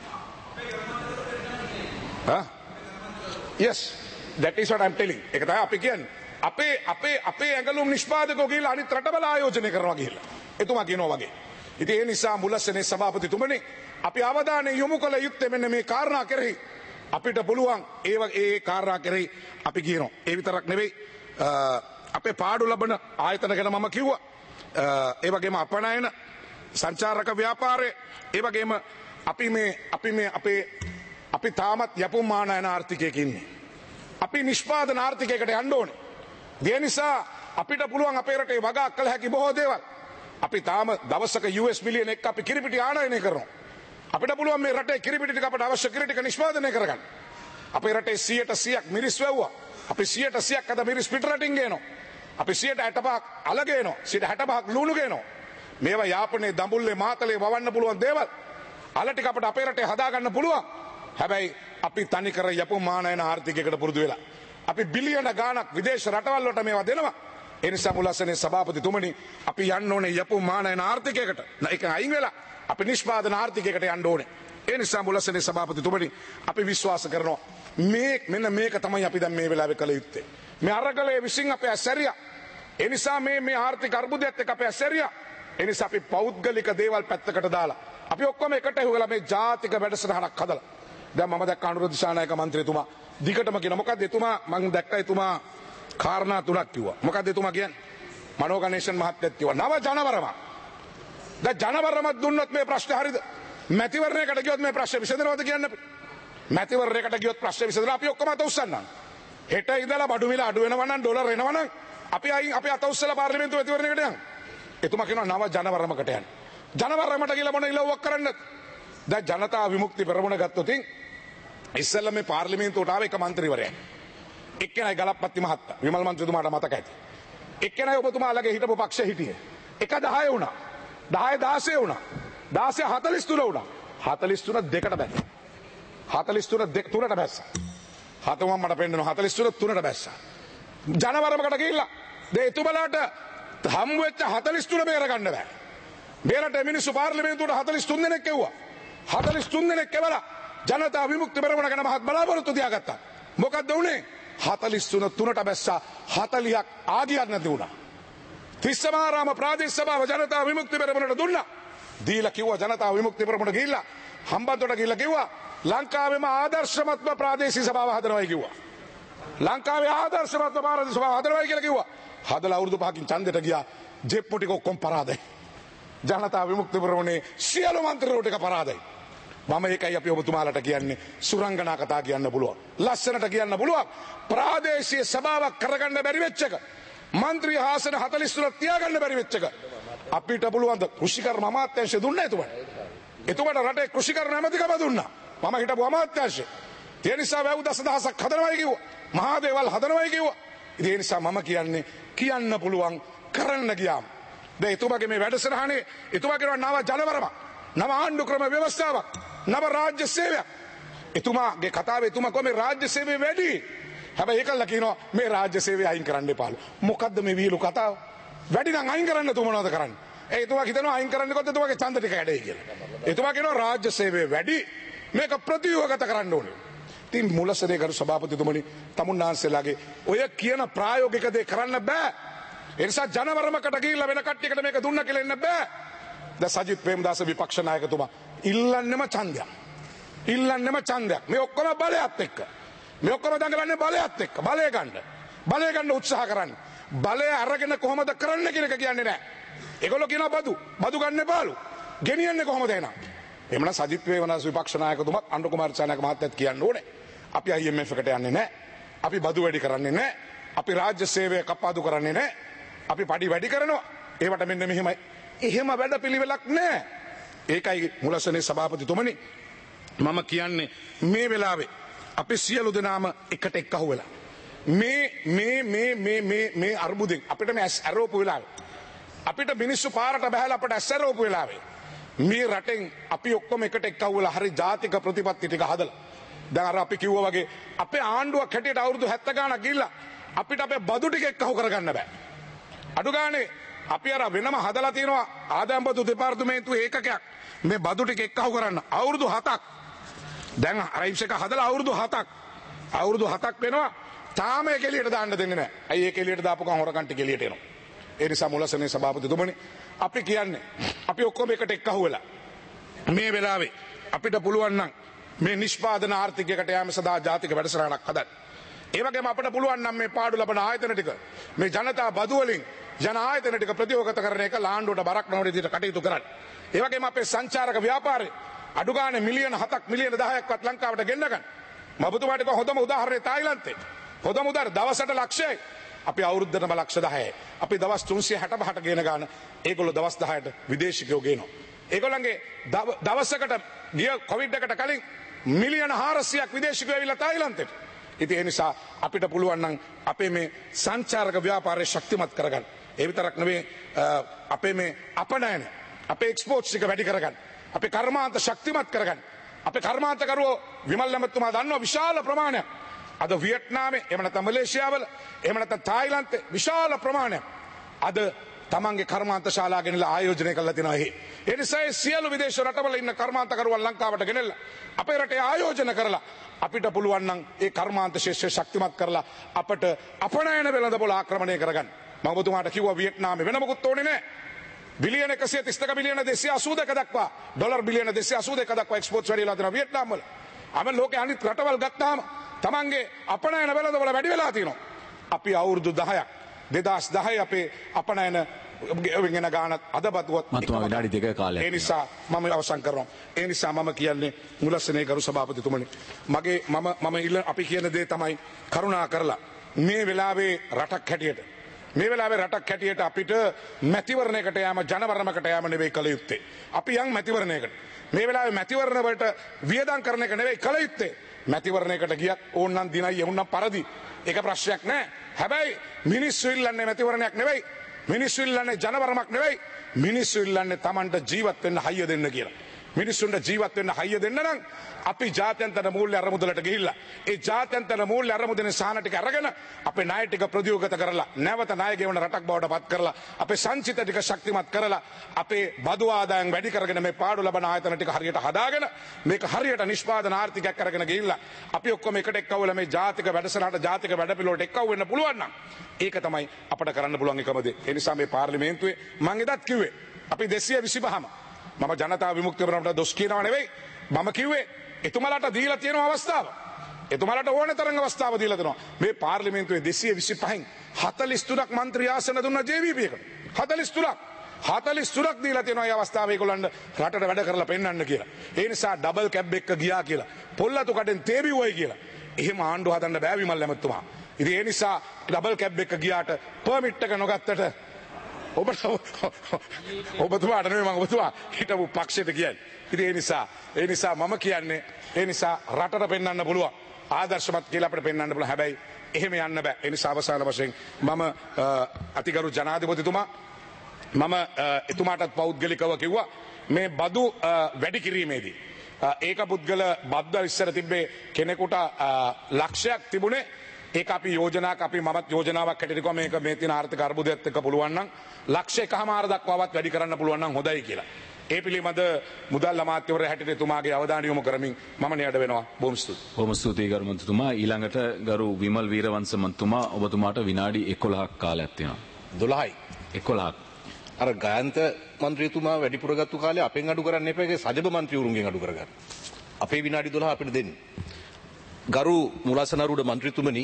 Speaker 3: Yes, that is what I'm telling. ඒක තමයි අපි කියන්නේ. අපේ ඇඟලුම් නිෂ්පාදකෝ ගිහිල්ලා අනිත් රටවල ආයෝජනය කරනවා ගිහිල්ලා. එතුමා කියනවා වගේ. ඉතින් ඒ නිසා මුලස්සනේ සභාපතිතුමනි අපි අවධානය යොමු කළ යුත්තේ මෙන්න මේ කාරණා කෙරෙහි. අපිට පුළුවන් ඒ කාරණා කෙරෙහි අපි කියනවා. ඒ විතරක් නෙවෙයි අපේ පාඩු ලබන ආයතන ගැන මම කිව්වා. ඒ වගේම අපනයන සංචාරක ව්‍යාපාරය ඒ වගේම අපි තාමත් යපුම් මානයන ආර්ථිකයක ඉන්නේ. අපි නිෂ්පාදන ආර්ථිකයකට යන්න ඕනේ. ඒ නිසා අපිට පුළුවන් අපේ රටේ වගා කළ හැකි බොහෝ දේවල්. අපි තාම දවසක US බිලියන 1 අපි කිරිපිටි ආනයනය කරනවා. අපිට පුළුවන් මේ රටේ කිරිපිටි ටික අපට අවශ්‍ය කිරිපිටි ටික නිෂ්පාදනය කරගන්න. අපේ රටේ 100% මිරිස් වැව්වා. අපි 100% අද මිරිස් පිට රටින් ගේනවා. අපි 65% අල ගේනවා. 65% ලුණු ගේනවා. මේවා යාපනයේ දඹුල්ලේ මාතලේ වවන්න පුළුවන් දේවල්. අල ටික අපිට අපේ රටේ හදා ගන්න පුළුවන්. හැබැයි අපි තනි කර යපුම් මානයන ආර්ථිකයකට පුරුදු වෙලා. අපි බිලියන ගාණක් විදේශ රටවල් වලට මේවා දෙනවා. ඒ නිසා මුලස්සනේ සභාපතිතුමනි අපි යන්න ඕනේ යපුම් මානයන ආර්ථිකයකට. ඒක අයින් වෙලා අපි නිෂ්පාදන ආර්ථිකයකට යන්න ඕනේ. ඒ නිසා මුලස්සනේ සභාපතිතුමනි අපි විශ්වාස කරනවා මෙන්න මේක තමයි අපි දැන් මේ වෙලාවේ කළ යුත්තේ. මේ අරගලයේ විසින් අපේ ඇසැරියා. ඒ නිසා මේ ආර්ථික අර්බුදයත් එක්ක අපේ ඇසැරියා. ඒ නිසා අපි පෞද්ගලික දේවල් පැත්තකට දාලා අපි ඔක්කොම එකට හුවලා මේ ජාතික වැඩසටහනක් හදලා දැන් මම දැක්ක අනුර දිසානායක මන්ත්‍රීතුමා දිගටම කියන මොකද්ද එතුමා මම දැක්ක එතුමා කාරණා තුනක් කිව්වා. මොකද්ද එතුමා කියන්නේ? මනෝ ගණේෂන් මහත්තයත් කිව්වා නව ජනවරම. දැන් ජනවරම දුන්නොත් මේ ප්‍රශ්නේ හරියද? මැතිවරණයකට ගියොත් මේ ප්‍රශ්නේ විසඳනවද කියන්න අපි? මැතිවරණයකට ගියොත් ප්‍රශ්නේ විසඳලා අපි ඔක්කොම අත උස්සන්නම්. හෙට ඉඳලා බඩු මිල අඩු වෙනවා නම් ඩොලර් එනවා නම් අපි අත උස්සලා පාර්ලිමේන්තුව මැතිවරණයකට යන්න. එතුමා කියනවා නව ජනවරමකට යන්න. ජනවරමට කියලා මොන ඉලව්වක් කරන්නද? දැන් ජනතා විමුක්ති පෙරමුණ ගත්තොත් ඉස්සෙල්ලා මේ පාර්ලිමේන්තුවට ආව එක මන්ත්‍රීවරයෙක්. එක්කෙනයි ගලප්පත්ති මහත්තා. විමල් මන්ත්‍රීතුමාට මතක ඇති. එක්කෙනයි ඔබතුමාලගේ හිටපු පක්ෂ හිටියේ. එක 10 වුණා. 10 16 වුණා. 16 43 වුණා. 43 දෙකට බැස්සා. 43 තුනට බැස්සා. හතම මට පෙන්නනවා 43 තුනට බැස්සා. ජනවරමකට ගිහිල්ලා දැන් එතුමලාට හම් වෙච්ච 43 බේර ගන්න බෑ. මේරට මිනිස්සු පාර්ලිමේන්තුවට 43 දෙනෙක් එව්වා. 43 දෙනෙක් එවලා ජනතා විමුක්ති පෙරමුණ ගැන මහත් බලාපොරොත්තු තියාගත්තා. මොකද්ද උනේ? 43 තුනට බැස්සා 40ක් ආගියක් නැති වුණා. තිස්සමාරාම ප්‍රාදේශ සභාව ජනතා විමුක්ති පෙරමුණට දුන්නා. දීලා කිව්වා ජනතා විමුක්ති පෙරමුණ ගිහිල්ලා හම්බන්තොට ගිහිල්ලා කිව්වා ලංකාවේම ආදර්ශමත්ම ප්‍රාදේශීය සභාව හදනවායි කිව්වා. ලංකාවේ ආදර්ශමත්ම ප්‍රාදේශීය සභාව හදනවායි කියලා කිව්වා. හදලා අවුරුදු 5කින් ඡන්දෙට ගියා. ජෙප්පු ටික ඔක්කොම පරාදයි. ජනතා විමුක්ති පෙරමුණේ සියලු මන්ත්‍රීවරු ටික පරාදයි. මම ඒකයි අපි ඔබතුමාලට කියන්නේ සුරංගනා කතා කියන්න පුළුවන්. ලස්සනට කියන්න පුළුවන්. ප්‍රාදේශීය සභාවක් කරගන්න බැරි වෙච්ච එක. මන්ත්‍රී ආසන 43ක් තියාගන්න බැරි වෙච්ච එක. අපිට පුළුවන් ද කෘෂිකර්ම අමාත්‍යාංශය දුන්නා එතුමාට. එතුමාට රටේ කෘෂිකර්ම ඇමතිකම දුන්නා. මම හිටපු අමාත්‍යාංශය. ඒ නිසා වැව් දසදහසක් හදනවයි කිව්වා. මහා දේවල් හදනවයි කිව්වා. ඒ නිසා මම කියන්නේ කියන්න පුළුවන් කරන්න ගියාම දැන් එතුමාගේ මේ වැඩසටහනේ එතුමා කියනවා නව ජනවරම නව ආණ්ඩු ක්‍රම ව්‍යවස්ථාවක් නව රාජ්‍ය සේවයක් එතුමාගේ කතාවේ එතුමා කොහේ රාජ්‍ය සේවය වැඩි හැබැයි ඒකල්ලා කියනවා මේ රාජ්‍ය සේවය අයින් කරන්න එපාලු මොකද්ද මේ විහිළු කතාව වැඩි නම් අයින් කරන්න තු මොනවද කරන්නේ එතුමා හිතනවා අයින් කරන්න කොහොමද එතුමාගේ ඡන්ද ටික ඇඩේ කියලා එතුමා කියනවා රාජ්‍ය සේවය වැඩි මේක ප්‍රතිව්‍යුහගත කරන්න ඕනේ ඉතින් මුලසනේ කරු සභාපතිතුමනි තමුන්නාන්සේලාගේ ඔය කියන ප්‍රායෝගික දේ කරන්න බෑ ඒ නිසා ජනවරමකට ගිහිල්ලා වෙන කට්ටියකට මේක දුන්න කියලා එන්න බෑ දැන් සජිත් ප්‍රේමදාස විපක්ෂ නායකතුමා ඉල්ලන්නෙම ඡන්දයක් මේ ඔක්කොම බලයත් එක්ක මේ ඔක්කොම දඟලන්නේ බලයත් එක්ක බලය ගන්න උත්සාහ කරන්නේ බලය අරගෙන කොහොමද කරන්න කියන එක කියන්නේ නැහැ ඒගොල්ලෝ කියනවා බදු ගන්න එපාලු ගෙනියන්නේ කොහොමද එහෙනම් එමනම් සජිත් ප්‍රේමදාස විපක්ෂ නායකතුමා අනුර කුමාර චානක මහත්තයාත් කියන්න ඕනේ අපි IMF එකට යන්නේ නැහැ අපි බදු වැඩි කරන්නේ නැහැ අපි රාජ්‍ය සේවය කපාදු කරන්නේ නැහැ අපි පඩි වැඩි කරනවා ඒවට මෙන්න මෙහෙමයි එහෙම වැඩ පිළිවෙලක් නැහැ ඒකයි මුලසනේ සභාපතිතුමනි මම කියන්නේ මේ වෙලාවේ අපි සියලු දෙනාම එකට එක්කහුව වෙලා මේ අර්බුදෙන් අපිට මේ ඇරෝපු වෙලාවේ අපිට මිනිස්සු පාරට බහලා අපට ඇරෝපු වෙලාවේ මේ රටෙන් අපි ඔක්කොම එකට එක්කහුව වෙලා හරි ජාතික ප්‍රතිපත්ති ටික හදලා දැන් අර අපි කිව්වා වගේ අපේ ආණ්ඩුවක් හැටියට අවුරුදු 70 ගාණක් ගිහිල්ලා අපිට අපේ බදු ටික එක්කහුව කරගන්න බෑ අඩු ගානේ අපි අර වෙනම හදලා තියෙනවා ආදායම් බදු දෙපාර්තමේන්තුවේ ඒකකයක් මේ බදු ටික එක්කහුව කරන්න අවුරුදු 7ක් දැන් රයිම්ස් එක හදලා අවුරුදු 7ක් වෙනවා තාම ඒක එළියට දාන්න දෙන්නේ නැහැ. අයි ඒක එළියට දාපු ගමන් හොරකන් ටික එළියට එනවා. ඒ නිසා මුලසනේ සභාපතිතුමනි අපි කියන්නේ අපි ඔක්කොම එකට එක්කහුව වෙලා මේ වෙලාවේ අපිට පුළුවන් නම් මේ නිෂ්පාදන ආර්ථිකයකට යාම සඳහා ජාතික වැඩසටහනක් හදන්න. ඒ වගේම අපිට පුළුවන් නම් මේ පාඩු ලබන ආයතන ටික මේ ජනතා බදු වලින් ජන ආයතන ටික ප්‍රතියෝගත කරන එක ලාණ්ඩුවට බරක් නොවන විදිහට කටයුතු කරන්න. ඒ වගේම අපේ සංචාරක ව්‍යාපාරය අඩු ගානේ මිලියන 7ක් මිලියන 10ක්වත් ලංකාවට ගෙන්න ගන්න. මම ඔබතුමාට කිව්ව හොඳම උදාහරණය තායිලන්තේ. හොඳම උදාහරණ දවසට ලක්ෂයයි. අපි අවුරුද්දටම ලක්ෂ 10යි. අපි දවස් 365ට ගෙන ගන්න. ඒගොල්ලෝ දවස් 10ට විදේශිකයෝ ගේනවා. ඒගොල්ලන්ගේ දවසකට ගිය කොවිඩ් එකට කලින් මිලියන 400ක් විදේශිකයෝ ඇවිල්ලා තායිලන්තෙට. ඉතින් ඒ නිසා අපිට පුළුවන් නම් අපේ මේ සංචාරක ව්‍යාපාරය ශක්තිමත් කරගන්න. ඒ විතරක් නෙවෙයි අපේ මේ අපනයන අපේ එක්ස්පෝර්ට්ස් එක වැඩි කරගන්න. අපේ කර්මාන්ත ශක්තිමත් කරගන්න. අපේ කර්මාන්තකරුවෝ විමල් ඇමතුමා දන්නවා විශාල ප්‍රමාණයක් අද වියට්නාමේ එහෙම නැත්නම් මලේසියාවල එහෙම නැත්නම් තායිලන්තේ විශාල ප්‍රමාණයක් අද තමන්ගේ කර්මාන්ත ශාලා ගෙනලා ආයෝජනය කරලා තිනවා එහි. ඒ නිසා සියලු විදේශ රටවල ඉන්න කර්මාන්තකරුවන් ලංකාවට ගෙනල්ලා අපේ රටේ ආයෝජන කරලා අපිට පුළුවන් නම් ඒ කර්මාන්ත ශේෂ්ත්‍රය ශක්තිමත් කරලා අපට අපනයන වෙළඳපොළ ආක්‍රමණය කරගන්න. මම ඔබතුමාට කිව්වා වියට්නාමේ වෙන මොකුත් ඕනේ නැහැ. බිලියන 132 බිලියන 282 දක්වා ඩොලර් බිලියන 282 දක්වා එක්ස්පෝර්ට්ස් වැඩි වෙලා තියෙනවා වියට්නාම් වල. අම ලෝකේ අනිත් රටවල් ගත්තාම තමන්ගේ අපනයන වෙළඳපොළ වැඩි වෙලා තියෙනවා. අපි අවුරුදු 10ක් 2010 අපේ අපනයන වෙන ගානත් අදබතුවත්
Speaker 1: මතුමා විනාඩි 2 කාලයක්.
Speaker 3: ඒ නිසා මම අවසන් කරනවා. ඒ නිසා මම කියන්නේ මුලසනේ කරු සභාපතිතුමනි මම අපි කියන දේ තමයි කරුණා කරලා මේ වෙලාවේ රටක් හැටියට අපිට මැතිවරණයකට යාම ජනවරමකට යාම නෙවෙයි කළ යුත්තේ. අපි යම් මැතිවරණයකට මේ වෙලාවේ මැතිවරණ වලට වියදම් කරන එක නෙවෙයි කළ යුත්තේ. මැතිවරණයකට ගියත් ඕන්නම් දිනයි එවුන්නම් පරදි. ඒක ප්‍රශ්නයක් නෑ. හැබැයි මිනිස්සු ඉල්ලන්නේ මැතිවරණයක් නෙවෙයි. මිනිස්සු ඉල්ලන්නේ ජනවරමක් නෙවෙයි. මිනිස්සු ඉල්ලන්නේ Tamanට ජීවත් වෙන්න හයිය දෙන්න කියලා. මිනිස්සුන්ට ජීවත් වෙන්න හයිය දෙන්න නම් අපි ජාත්‍යන්තර මූල්‍ය අරමුදලට ගිහිල්ලා ඒ ජාත්‍යන්තර මූල්‍ය අරමුදලේ සාහන ටික අරගෙන අපේ ණය ටික ප්‍රතියෝගත කරලා නැවත ණය ගෙවන රටක් බවට පත් කරලා අපේ සංචිත ටික ශක්තිමත් කරලා අපේ බදු ආදායම් වැඩි කරගෙන මේ පාඩු ලබන ආයතන ටික හරියට හදාගෙන මේක හරියට නිෂ්පාදන ආර්ථිකයක් කරගෙන ගිහිල්ලා අපි ඔක්කොම එකට එක්කවල මේ ජාතික වැඩසටහනට ජාතික වැඩපිළිවෙලට එක්කව වෙන්න පුළුවන් නම් ඒක තමයි අපට කරන්න පුළුවන් එකම දේ. ඒ නිසා මේ පාර්ලිමේන්තුවේ මම එදත් කිව්වේ අපි 225ම මම ජනතා විමුක්ති පෙරමුණට දොස් කියනවා නෙවෙයි මම කිව්වේ එතුමාලට දීලා තියෙන අවස්ථාව එතුමාලට ඕන තරම් අවස්ථාව දීලා දෙනවා මේ පාර්ලිමේන්තුවේ 225න් 43ක් മന്ത്രി ආසන දුන්නා JVP එකට 43ක් දීලා තියෙනවා මේ අවස්ථාව ඒගොල්ලන්ට රටට වැඩ කරලා පෙන්නන්න කියලා. ඒ නිසා ඩබල් කැබ් එක ගියා කියලා පොල්ලතු කඩෙන් තේබිව්වයි කියලා එහෙම ආණ්ඩුව හදන්න බෑ විමල් ඇමතුමා. ඉතින් ඒ නිසා ඩබල් කැබ් එක ගියාට පර්මිට් එක නොගත්තට ඔබතුමාට නෙවෙයි මම ඔබතුමා හිටපු පක්ෂයට කියන්නේ. ඉතින් ඒ නිසා මම කියන්නේ ඒ නිසා රටට පෙන්වන්න පුළුවන් ආදර්ශමත් කියලා අපිට පෙන්වන්න පුළුවන්. හැබැයි එහෙම යන්න බෑ. ඒ නිසා අවසාන වශයෙන් මම අතිගරු ජනාධිපතිතුමා මම එතුමාටත් පෞද්ගලිකව කිව්වා මේ බදු වැඩි කිරීමේදී ඒක පුද්ගල බද්ද ඉස්සර තිබ්බේ කෙනෙකුට ලක්ෂයක් තිබුණේ ඒක අපි යෝජනාවක් අපි මමත් යෝජනාවක් හැටියට කිව්වා මේක මේ තියෙන ආර්ථික අර්බුදයත් එක්ක පුළුවන් නම් ලක්ෂ 1.5 දක්වාවත් වැඩි කරන්න පුළුවන් නම් හොඳයි කියලා. ඒ පිළිබඳ මුදල් අමාත්‍යවරයා හැටියට එතුමාගේ අවධානය යොමු කරමින් මම නියඩ වෙනවා. බොහොම ස්තුතියි.
Speaker 1: බොහොම ස්තුතියි ගරු මන්ත්‍රීතුමා. ඊළඟට ගරු විමල් වීරවංශ මන්ත්‍රීතුමා ඔබතුමාට විනාඩි 11ක් කාලයක් තියෙනවා.
Speaker 4: 12යි.
Speaker 1: 11ක්.
Speaker 4: අර ගායන්ත මන්ත්‍රීතුමා වැඩිපුර ගත්තු කාලේ අපෙන් අඩු කරන්න එපා. ඒක සජබ මන්ත්‍රීවරුන්ගෙන් අඩු කරගන්න. අපේ විනාඩි 12 අපිට දෙන්න. ගරු මුලසනරුඩ මන්ත්‍රීතුමනි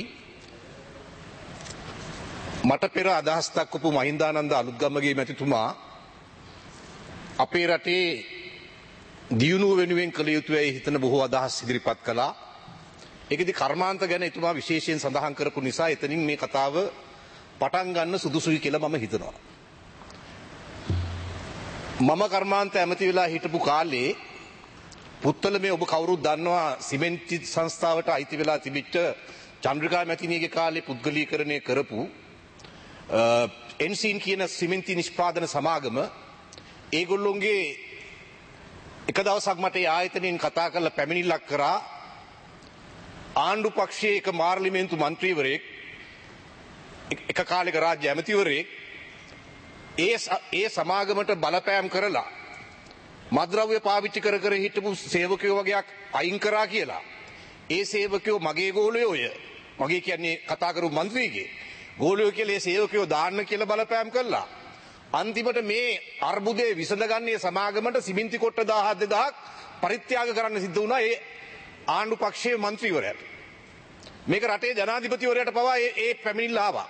Speaker 4: මට පෙර අදහස් දක්වපු මහින්දානන්ද අලුත්ගමගේ මැතිතුමා අපේ රටේ දියුණුව වෙනුවෙන් කළ යුතුයි හිතන බොහෝ අදහස් ඉදිරිපත් කළා. ඒකෙදි කර්මාන්ත ගැන එතුමා විශේෂයෙන් සඳහන් කරපු නිසා එතනින් මේ කතාව පටන් ගන්න සුදුසුයි කියලා මම හිතනවා. මම කර්මාන්ත ඇමති වෙලා හිටපු කාලේ පුත්තල මේ ඔබ කවුරුත් දන්නවා සිමෙන්ති සංස්ථාවට අයිති වෙලා තිබිච්ච චන්ද්‍රිකා මැතිණියගේ කාලේ පුද්ගලීකරණය කරපු එන්සින් කියන සිමෙන්ති නිෂ්පාදන සමාගම ඒගොල්ලොන්ගේ එක දවසක් මට ඒ ආයතනයෙන් කතා කරලා පැමිණිල්ලක් කරා ආණ්ඩු පක්ෂයේ එක පාර්ලිමේන්තු මන්ත්‍රීවරයෙක් එක කාලයක රාජ්‍ය ඇමතිවරයෙක් ඒ සමාගමට බලපෑම් කරලා මද්‍රව්‍ය පාවිච්චි කර කර හිටපු සේවකයෝ වගේක් අයින් කරා කියලා. ඒ සේවකයෝ මගේ ගෝලයෝය. මගේ කියන්නේ කතා කරපු මන්ත්‍රීගේ ගෝලයෝ කියලා ඒ සේවකයෝ දාන්න කියලා බලපෑම් කළා. අන්තිමට මේ අර්බුදේ විසඳගන්නේ සමාගමට සිමෙන්ති කොට්ට 17000ක් පරිත්‍යාග කරන්න සිද්ධ වුණා ඒ ආණ්ඩු පක්ෂයේ මන්ත්‍රීවරයාට. මේක රටේ ජනාධිපතිවරයාට පවා ඒ පැමිණිල්ල ආවා.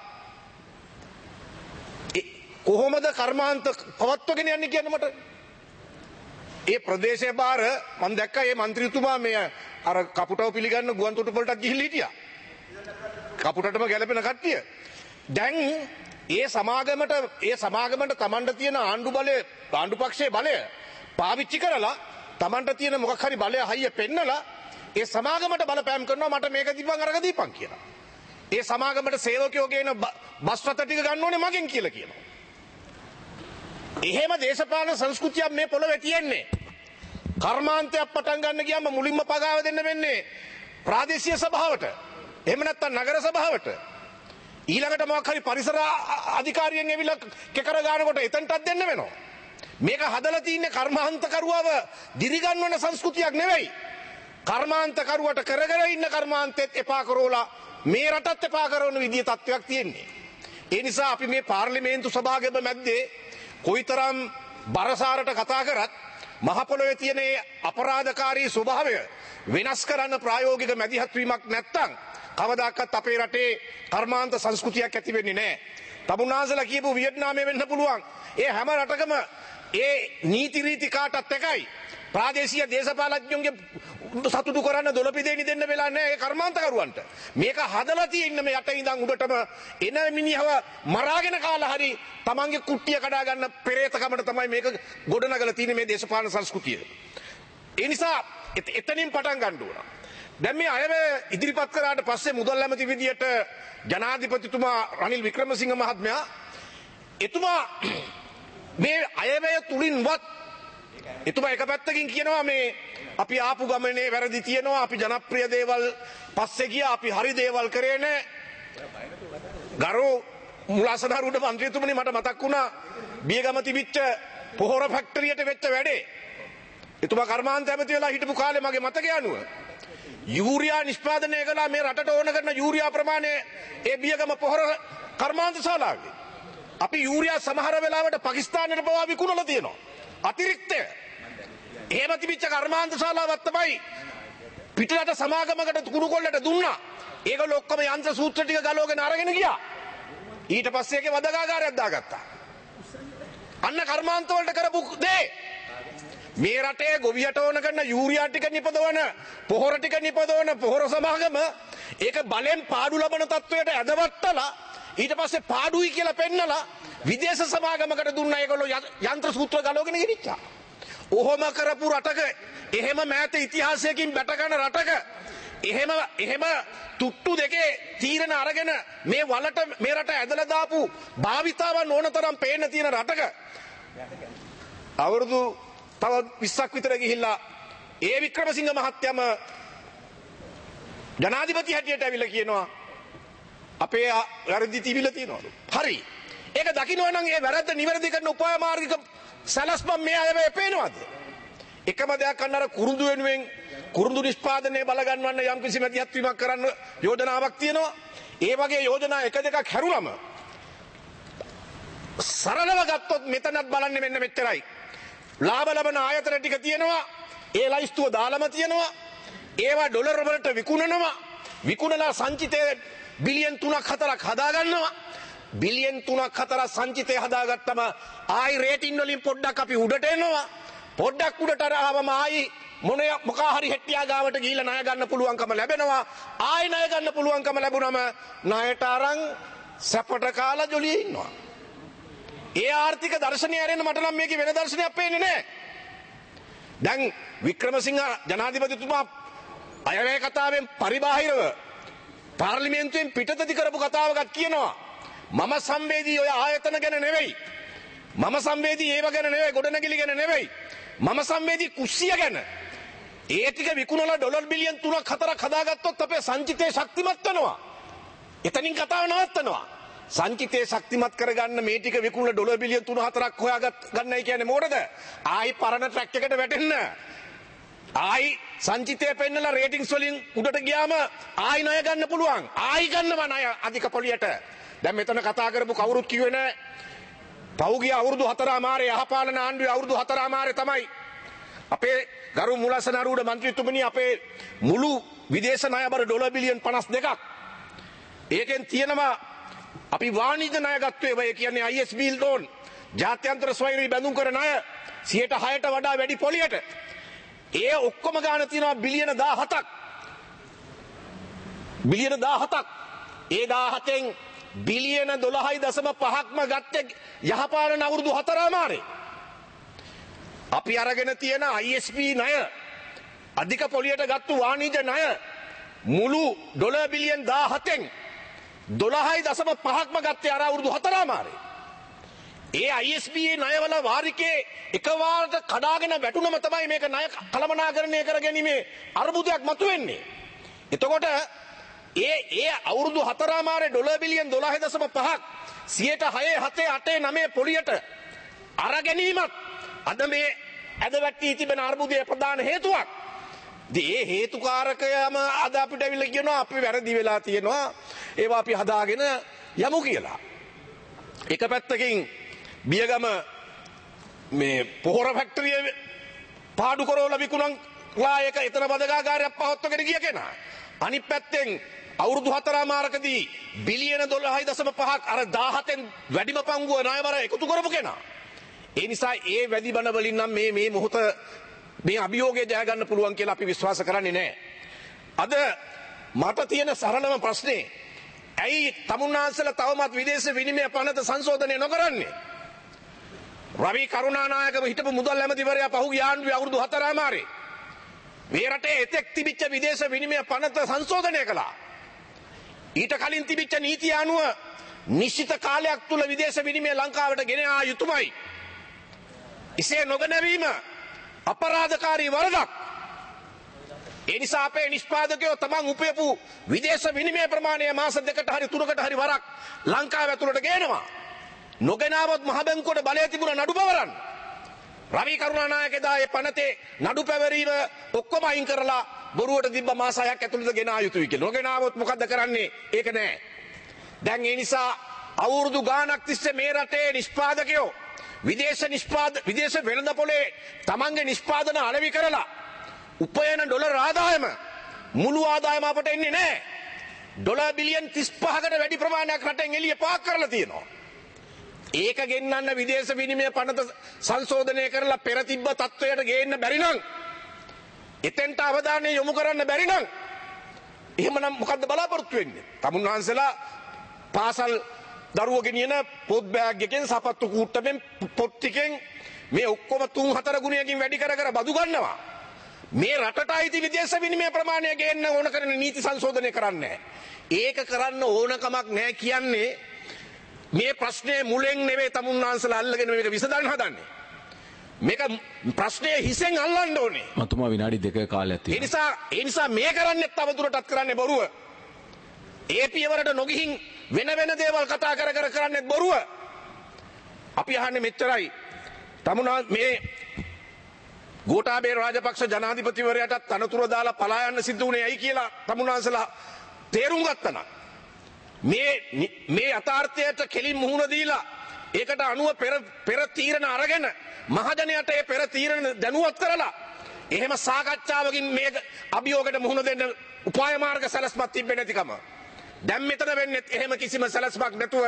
Speaker 4: කොහොමද කර්මාන්ත පවත්වගෙන යන්නේ කියන්නේ මට ඒ ප්‍රදේශයේ බාර මම දැක්කා මේ മന്ത്രിතුමා මේ අර කපුටව පිළිගන්න ගුවන් තොටුපළටත් ගිහිල්ලා හිටියා. කපුටටම ගැලපෙන කට්ටිය. දැන් ඒ සමාගමට Tamanට තියෙන ආණ්ඩු බලය ආණ්ඩු පක්ෂයේ බලය පාවිච්චි කරලා Tamanට තියෙන මොකක් හරි බලය හයිය පෙන්නලා ඒ සමාගමට බලපෑම් කරනවා මට මේක දීපන් අරක දීපන් කියලා. ඒ සමාගමට සේවකයෝ ගේන බස් රථ ටික ගන්න ඕනේ මගෙන් කියලා කියනවා. එහෙම දේශපාලන සංස්කෘතියක් මේ පොළවේ තියෙන්නේ. කර්මාන්තයක් පටන් ගන්න ගියාම මුලින්ම පගාව දෙන්න වෙන්නේ ප්‍රාදේශීය සභාවට. එහෙම නැත්නම් නගර සභාවට. ඊළඟට මොකක් හරි පරිසර අධිකාරියෙන් ඇවිල්ලා කෙකර ගන්නකොට එතනටත් දෙන්න වෙනවා. මේක හදලා තින්නේ කර්මාන්තකරුවව දිරිගන්වන සංස්කෘතියක් නෙවෙයි. කර්මාන්තකරුවට කරගෙන ඉන්න කර්මාන්තෙත් එපා කරෝලා මේ රටත් එපා කරන විදිය තත්ත්වයක් තියෙන්නේ. ඒ නිසා අපි මේ පාර්ලිමේන්තු සභාවක මැද්දේ කොයිතරම් බරසාරට කතා කරත් මහ පොළොවේ තියෙන අපරාධකාරී ස්වභාවය වෙනස් කරන්න ප්‍රායෝගික මැදිහත් වීමක් නැත්තම් කවදාකවත් අපේ රටේ කර්මාන්ත සංස්කෘතියක් ඇති වෙන්නේ නැහැ. තමුන්නාසලා කියපු වියට්නාමයේ වෙන්න පුළුවන්. ඒ හැම රටකම ඒ නීති රීති කාටත් එකයි. ප්‍රාදේශීය දේශපාලඥයන්ගේ සතුටු කරන්න දොළපිදේනි දෙන්න වෙලා නැහැ ඒ කර්මාන්තකරුවන්ට. මේක හදලා තියෙන මේ යට ඉඳන් උඩටම එන මිනිහව මරාගෙන කාලා හරි තමන්ගේ කුට්ටිය කඩා ගන්න පෙරේතකමට තමයි මේක ගොඩනගලා තියෙන්නේ මේ දේශපාලන සංස්කෘතිය. ඒ නිසා එතනින් පටන් ගන්න ඕන. දැන් මේ අයවැය ඉදිරිපත් කරාට පස්සේ මුදල් ඇමති විදියට ජනාධිපතිතුමා රනිල් වික්‍රමසිංහ මහත්මයා එතුමා මේ අයවැය තුලින්වත් එතුමා එක පැත්තකින් කියනවා මේ අපි ආපු ගමනේ වැරදි තියෙනවා අපි ජනප්‍රිය දේවල් පස්සේ ගියා අපි හරි දේවල් කරේ නැහැ. ගරු මුලසනරුඩ මන්ත්‍රීතුමනි මට මතක් වුණා බියගම තිබිච්ච පොහොර ෆැක්ටරියට වෙච්ච වැඩේ. එතුමා කර්මාන්ත ඇමති වෙලා හිටපු කාලේ මගේ මතකය අනුව යූරියා නිෂ්පාදනය කළා මේ රටට ඕන කරන යූරියා ප්‍රමාණය ඒ බියගම පොහොර කර්මාන්ත ශාලාවේ. අපි යූරියා සමහර වෙලාවට පාකිස්තානයට පවා විකුණලා තියෙනවා. අතිරික්තය. එහෙම තිබිච්ච කර්මාන්ත ශාලාවක් තමයි පිටරට සමාගමකට කුණු කොල්ලට දුන්නා. ඒගොල්ලෝ ඔක්කොම යන්ත්‍ර සූත්‍ර ටික ගලවගෙන අරගෙන ගියා. ඊට පස්සේ ඒකේ වදකාගාරයක් දාගත්තා. අන්න කර්මාන්ත වලට කරපු දේ. මේ රටේ ගොවියට ඕන කරන යූරියා ටික නිපදවන, පොහොර ටික නිපදවන පොහොර සමාගම ඒක බලෙන් පාඩු ලබන තත්වයට ඇදවට්ටලා ඊට පස්සේ පාඩුයි කියලා පෙන්නලා විදේශ සමාගමකට දුන්නා. ඒගොල්ලෝ යන්ත්‍ර සූත්‍ර ගලවගෙන ගෙනිච්චා. ඔහොම කරපු රටක එහෙම මෑත ඉතිහාසයකින් බැටගන්න රටක එහෙම තුට්ටු දෙකේ තීරණ අරගෙන මේ වලට මේ රට ඇදලා දාපු භාවිතාවන් ඕන තරම් පේන්න තියෙන රටක අවුරුදු තව 20ක් විතර ගිහිල්ලා ඒ වික්‍රමසිංහ මහත්තයම ජනාධිපති හැටියට ඇවිල්ලා කියනවා අපේ වැරදි තිබිලා තියෙනවලු. හරි. ඒක දකින්න නම් ඒ වැරද්ද නිවැරදි කරන උපාය මාර්ගික සලස්ම මේ අය පේනවද? එකම දෙයක් අන්න අර කුරුඳු වෙනුවෙන් කුරුඳු නිෂ්පාදනයේ බල ගන්නවන්න යම් කිසි මැදිහත් වීමක් කරන්න යෝජනාවක් තියෙනවා. ඒ වගේ යෝජනා එක දෙකක් හැරුණම සරලව ගත්තොත් මෙතනත් බලන්නේ මෙන්න මෙච්චරයි. ලාභ ලබන ආයතන ටික තියෙනවා. ඒ ලයිස්තුව දාලම තියෙනවා. ඒවා ඩොලර් වලට විකුණනවා. විකුණලා සංචිතේ බිලියන් 3ක් 4ක් හදා ගන්නවා. බිලියන් 3ක් 4ක් සංචිතේ හදාගත්තම ආයි රේටින් වලින් පොඩ්ඩක් අපි උඩට එනවා. පොඩ්ඩක් උඩට ආවම ආයි මොකා හරි හෙට්ටියා ගාවට ගිහිල්ලා ණය ගන්න පුළුවන්කම ලැබෙනවා. ආයි ණය ගන්න පුළුවන්කම ලැබුණම ණයට අරන් සැපට කාලා ජොලියේ ඉන්නවා. ඒ ආර්ථික දර්ශනය ඇරෙන්න මට නම් මේකේ වෙන දර්ශනයක් පේන්නේ නැහැ. දැන් වික්‍රමසිංහ ජනාධිපතිතුමා අයවැය කතාවෙන් පරිබාහිරව පාර්ලිමේන්තුවෙන් පිටතදී කරපු කතාවකට කියනවා මම සංවේදී ඔය ආයතන ගැන නෙවෙයි. මම සංවේදී ඒව ගැන නෙවෙයි, ගොඩනැගිලි ගැන නෙවෙයි. මම සංවේදී කුස්සිය ගැන. ඒ ටික විකුණලා ඩොලර් බිලියන් 3ක් 4ක් හදාගත්තොත් අපේ සංචිතේ ශක්තිමත් වෙනවා. එතනින් කතාව නවත්තනවා. සංචිතේ ශක්තිමත් කරගන්න මේ ටික විකුණලා ඩොලර් බිලියන් 3-4ක් හොයාගන්නයි කියන්නේ මොකටද? ආයි පරණ ට්‍රැක් එකට වැටෙන්න. ආයි සංචිතය පෙන්නලා රේටින්ග්ස් වලින් උඩට ගියාම ආයි ණය ගන්න පුළුවන්. ආයි ගන්නවා ණය අධික පොලියට. දැන් මෙතන කතා කරපු කවුරුත් කිව්වේ නෑ. පෞගිය අවුරුදු 4මාරේ යහපාලන ආණ්ඩුවේ අවුරුදු 4මාරේ තමයි අපේ ගරු මුලසනරුඩ මන්ත්‍රීතුමනි අපේ මුළු විදේශ ණය බර ඩොලර් බිලියන් 52ක්. ඒකෙන් තියෙනවා අපි වාණිජ ණය ගත්තේ ඒ කියන්නේ ISB ලෝන් ජාත්‍යන්තර ස්වෛරී බැඳුම් කර ණය 106ට වඩා වැඩි පොලියට. ඒ ඔක්කොම ගාන තියෙනවා බිලියන 17ක්. බිලියන 17ක්. ඒ 17න් බිලියන 12.5ක්ම ගත්තේ යහපාලන අවුරුදු 4මාරේ. අපි අරගෙන තියෙන ISP ණය අධික පොලියට ගත්තු වාණිජ ණය මුළු ඩොලර් බිලියන් 17න් 12.5ක්ම ගත්තේ අර අවුරුදු 4මාරේ. ඒ ISP ණයවල වාරිකේ එකවාරට කඩාගෙන වැටුනම තමයි මේක ණය කළමනාකරණය කර ගැනීමේ අර්බුදයක් මතුවෙන්නේ. එතකොට ඒ අවුරුදු 4මාරේ ඩොලර් බිලියන් 12.5ක් 6.8 පොලියට අර ගැනීමත් අද මේ ඇද වැටී තිබෙන අර්බුදයේ ප්‍රධාන හේතුවක්. ඒ හේතුකාරකයම අද අපිට ඇවිල්ලා කියනවා අපි වැරදි වෙලා තියෙනවා ඒවා අපි හදාගෙන යමු කියලා. එක පැත්තකින් බියගම මේ පොහොර ෆැක්ටරිය පාඩු කරවලා විකුණන්ලා එක එතන බදගාගාරයක් පවත්වගෙන ගිය කෙනා. අනිත් පැත්තෙන් අවුරුදු 4මාරකදී බිලියන 12.5ක් අර 17න් වැඩිම පංගුව ණයවර එකතු කරපු කෙනා. ඒ නිසා ඒ වැඩි බණ වලින් නම් මේ මොහොත මේ අභියෝගය ජය ගන්න පුළුවන් කියලා අපි විශ්වාස කරන්නේ නැහැ. අද මට තියෙන සරලම ප්‍රශ්නේ ඇයි තමුන්නාන්සලා තවමත් විදේශ විනිමය පනත සංශෝධනය නොකරන්නේ? රවි කරුණානායක හිටපු මුදල් ඇමතිවරයා පහුගිය ආණ්ඩුවේ අවුරුදු 4මාරේ මේ රටේ එතෙක් තිබිච්ච විදේශ විනිමය පනත සංශෝධනය කළා. ඊට කලින් තිබිච්ච නීතිය අනුව නිශ්චිත කාලයක් තුල විදේශ විනිමය ලංකාවට ගෙන ආ යුතුමයි. එසේ නොගැනවීම අපරාධකාරී වරදක්. ඒ නිසා අපේ නිෂ්පාදකයෝ තමන් උපයපු විදේශ විනිමය ප්‍රමාණය මාස 2කට හරි 3කට හරි වරක් ලංකාව ඇතුළට ගේනවා. නොගෙනාවොත් මහ බැංකුවට බලය තිබුණ නඩු පවරන්න. රවි කරුණානායක එදා ඒ පනතේ නඩු පැවරීම ඔක්කොම අයින් කරලා බොරුවට තිබ්බ මාස 6ක් ඇතුළත ගෙන ආ යුතුයි කියලා. නොගෙනාවොත් මොකද්ද කරන්නේ? ඒක නෑ. දැන් ඒ නිසා අවුරුදු ගාණක් තිස්සේ මේ රටේ නිෂ්පාදකයෝ විදේශ වෙළඳපොලේ තමන්ගේ නිෂ්පාදන අලෙවි කරලා උපයන ඩොලර් ආදායම මුළු ආදායම අපට එන්නේ නැහැ. ඩොලර් බිලියන් 35කට වැඩි ප්‍රමාණයක් රටෙන් එළිය පාක් කරලා තියෙනවා. ඒක ගෙන්නන්න විදේශ විනිමය පනත සංශෝධනය කරලා පෙර තිබ්බ තත්වයට ගේන්න බැරි නම් එතෙන්ට අවධානය යොමු කරන්න බැරි නම් එහෙමනම් මොකද්ද බලාපොරොත්තු වෙන්නේ? තමුන්වහන්සේලා පාසල් දරුවෝ ගෙනියන පොත් බෑග් එකෙන් සපත්තු කූට්ටමෙන් පොත් ටිකෙන් මේ ඔක්කොම 3-4 ගුණයකින් වැඩි කර බදු ගන්නවා. මේ රටට අයිති විදේශ විනිමය ප්‍රමාණය ගේන්න ඕන කරන නීති සංශෝධනය කරන්නේ ඒක කරන්න ඕනකමක් නැහැ කියන්නේ මේ ප්‍රශ්නේ මුලෙන් නෙවෙයි තමුන්නාන්සලා අල්ලගෙන මේක විසඳන්න හදන්නේ. මේක ප්‍රශ්නේ හිසෙන් අල්ලන්න ඕනේ.
Speaker 1: මතුමා විනාඩි 2 කාලයක් තියෙනවා.
Speaker 4: ඒ නිසා මේ කරන්නේ තවදුරටත් කරන්නේ බොරුව. ඒ පියවරට නොගිහින් වෙන දේවල් කතා කර කරන්නේ බොරුව. අපි අහන්නේ මෙච්චරයි. තමුන්නා මේ ගෝඨාභය රාජපක්ෂ ජනාධිපතිවරයාට තනතුර දාලා පලා යන්න සිද්ධ වුණේ ඇයි කියලා තමුන්නාන්සලා තේරුම් ගත්තා. මේ යථාර්ථයට කෙලින් මුහුණ දීලා ඒකට අනුව පෙර තීරණ අරගෙන මහජනයාට ඒ පෙර තීරණ දැනුවත් කරලා එහෙම සාකච්ඡාවකින් මේ අභියෝගයට මුහුණ දෙන්න උපාය මාර්ග සැලැස්මක් තිබෙන්නේ නැතිකම. දැන් මෙතන වෙන්නේ එහෙම කිසිම සැලැස්මක් නැතුව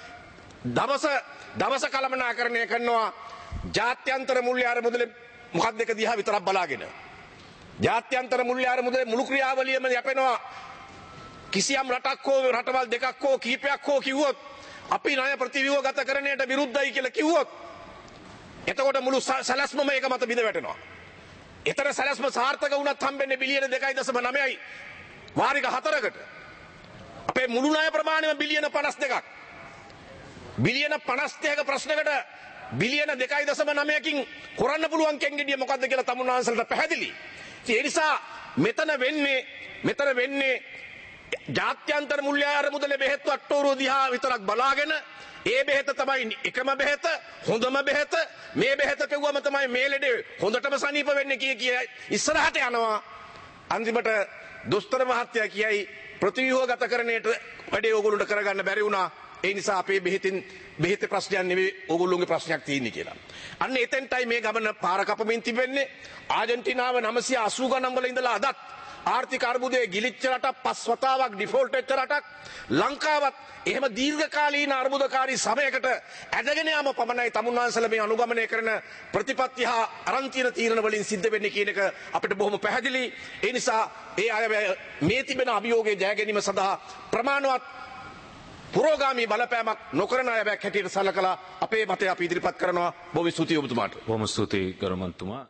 Speaker 4: දවස කළමනාකරණය කරනවා ජාත්‍යන්තර මුල්‍ය අරමුදලේ මොකක්ද එක දිහා විතරක් බලාගෙන. ජාත්‍යන්තර මුල්‍ය අරමුදලේ මුළු ක්‍රියාවලියම යැපෙනවා. කිසියම් රටක් හෝ රටවල් දෙකක් හෝ කිහිපයක් හෝ කිව්වොත් අපි ණය ප්‍රතිව්‍යුහගත කරණයට විරුද්ධයි කියලා කිව්වොත් එතකොට මුළු සැලැස්මම ඒක මත බිඳ වැටෙනවා. ඒතර සැලැස්ම සාර්ථක වුණත් හම්බෙන්නේ බිලියන 2.9යි වාරික 4කට. අපේ මුළු ණය ප්‍රමාණයම බිලියන 52ක්. බිලියන 52ක ප්‍රශ්නකට බිලියන 2.9කින් කරන්න පුළුවන් කෙන්ගෙඩිය මොකද්ද කියලා තමුන්නාන්සලට පැහැදිලි. ඒ නිසා මෙතන වෙන්නේ ජාත්‍යන්තර මුල්‍ය අරමුදලේ බෙහෙත් වට්ටෝරුව දිහා විතරක් බලාගෙන ඒ බෙහෙත තමයි එකම බෙහෙත හොඳම බෙහෙත මේ බෙහෙත කිව්වම තමයි මේ ලෙඩේ හොඳටම සනීප වෙන්නේ කිය ඉස්සරහට යනවා. අන්තිමට දොස්තර මහත්තයා කියයි ප්‍රතිව්‍යුහගත කරණයට වැඩේ ඕගොල්ලන්ට කරගන්න බැරි වුණා. ඒ නිසා අපේ බෙහෙත ප්‍රශ්නයක් නෙවෙයි ඕගොල්ලෝගේ ප්‍රශ්නයක් තියෙන්නේ කියලා. අන්න එතෙන්ටයි මේ ගමන පාර කපමින් තිබෙන්නේ. ආජන්ටිනාව 980 ගණන් වල ඉඳලා අදත් ආර්ථික අර්බුදයේ ගිලිච්ච රටක් 5 වතාවක් ඩිෆෝල්ට් වෙච්ච රටක් ලංකාවත් එහෙම දීර්ඝකාලීන අර්බුදකාරී සමයකට ඇදගෙන යාම පමණයි තමුන්වංශල මේ අනුගමනය කරන ප්‍රතිපත්ති හා අරන්තින තීරණ වලින් සිද්ධ වෙන්නේ කියන එක අපිට බොහොම පැහැදිලි. ඒ නිසා ඒ අය මේ තිබෙන අභියෝගයේ ජය ගැනීම සඳහා ප්‍රමාණවත් පුරෝගාමී බලපෑමක් නොකරන අය හැටියට සලකලා අපේ මතය අපි ඉදිරිපත් කරනවා. බොහොම ස්තුතියි ඔබතුමාට.
Speaker 1: බොහොම ස්තුතියි ගරු මන්තුමා.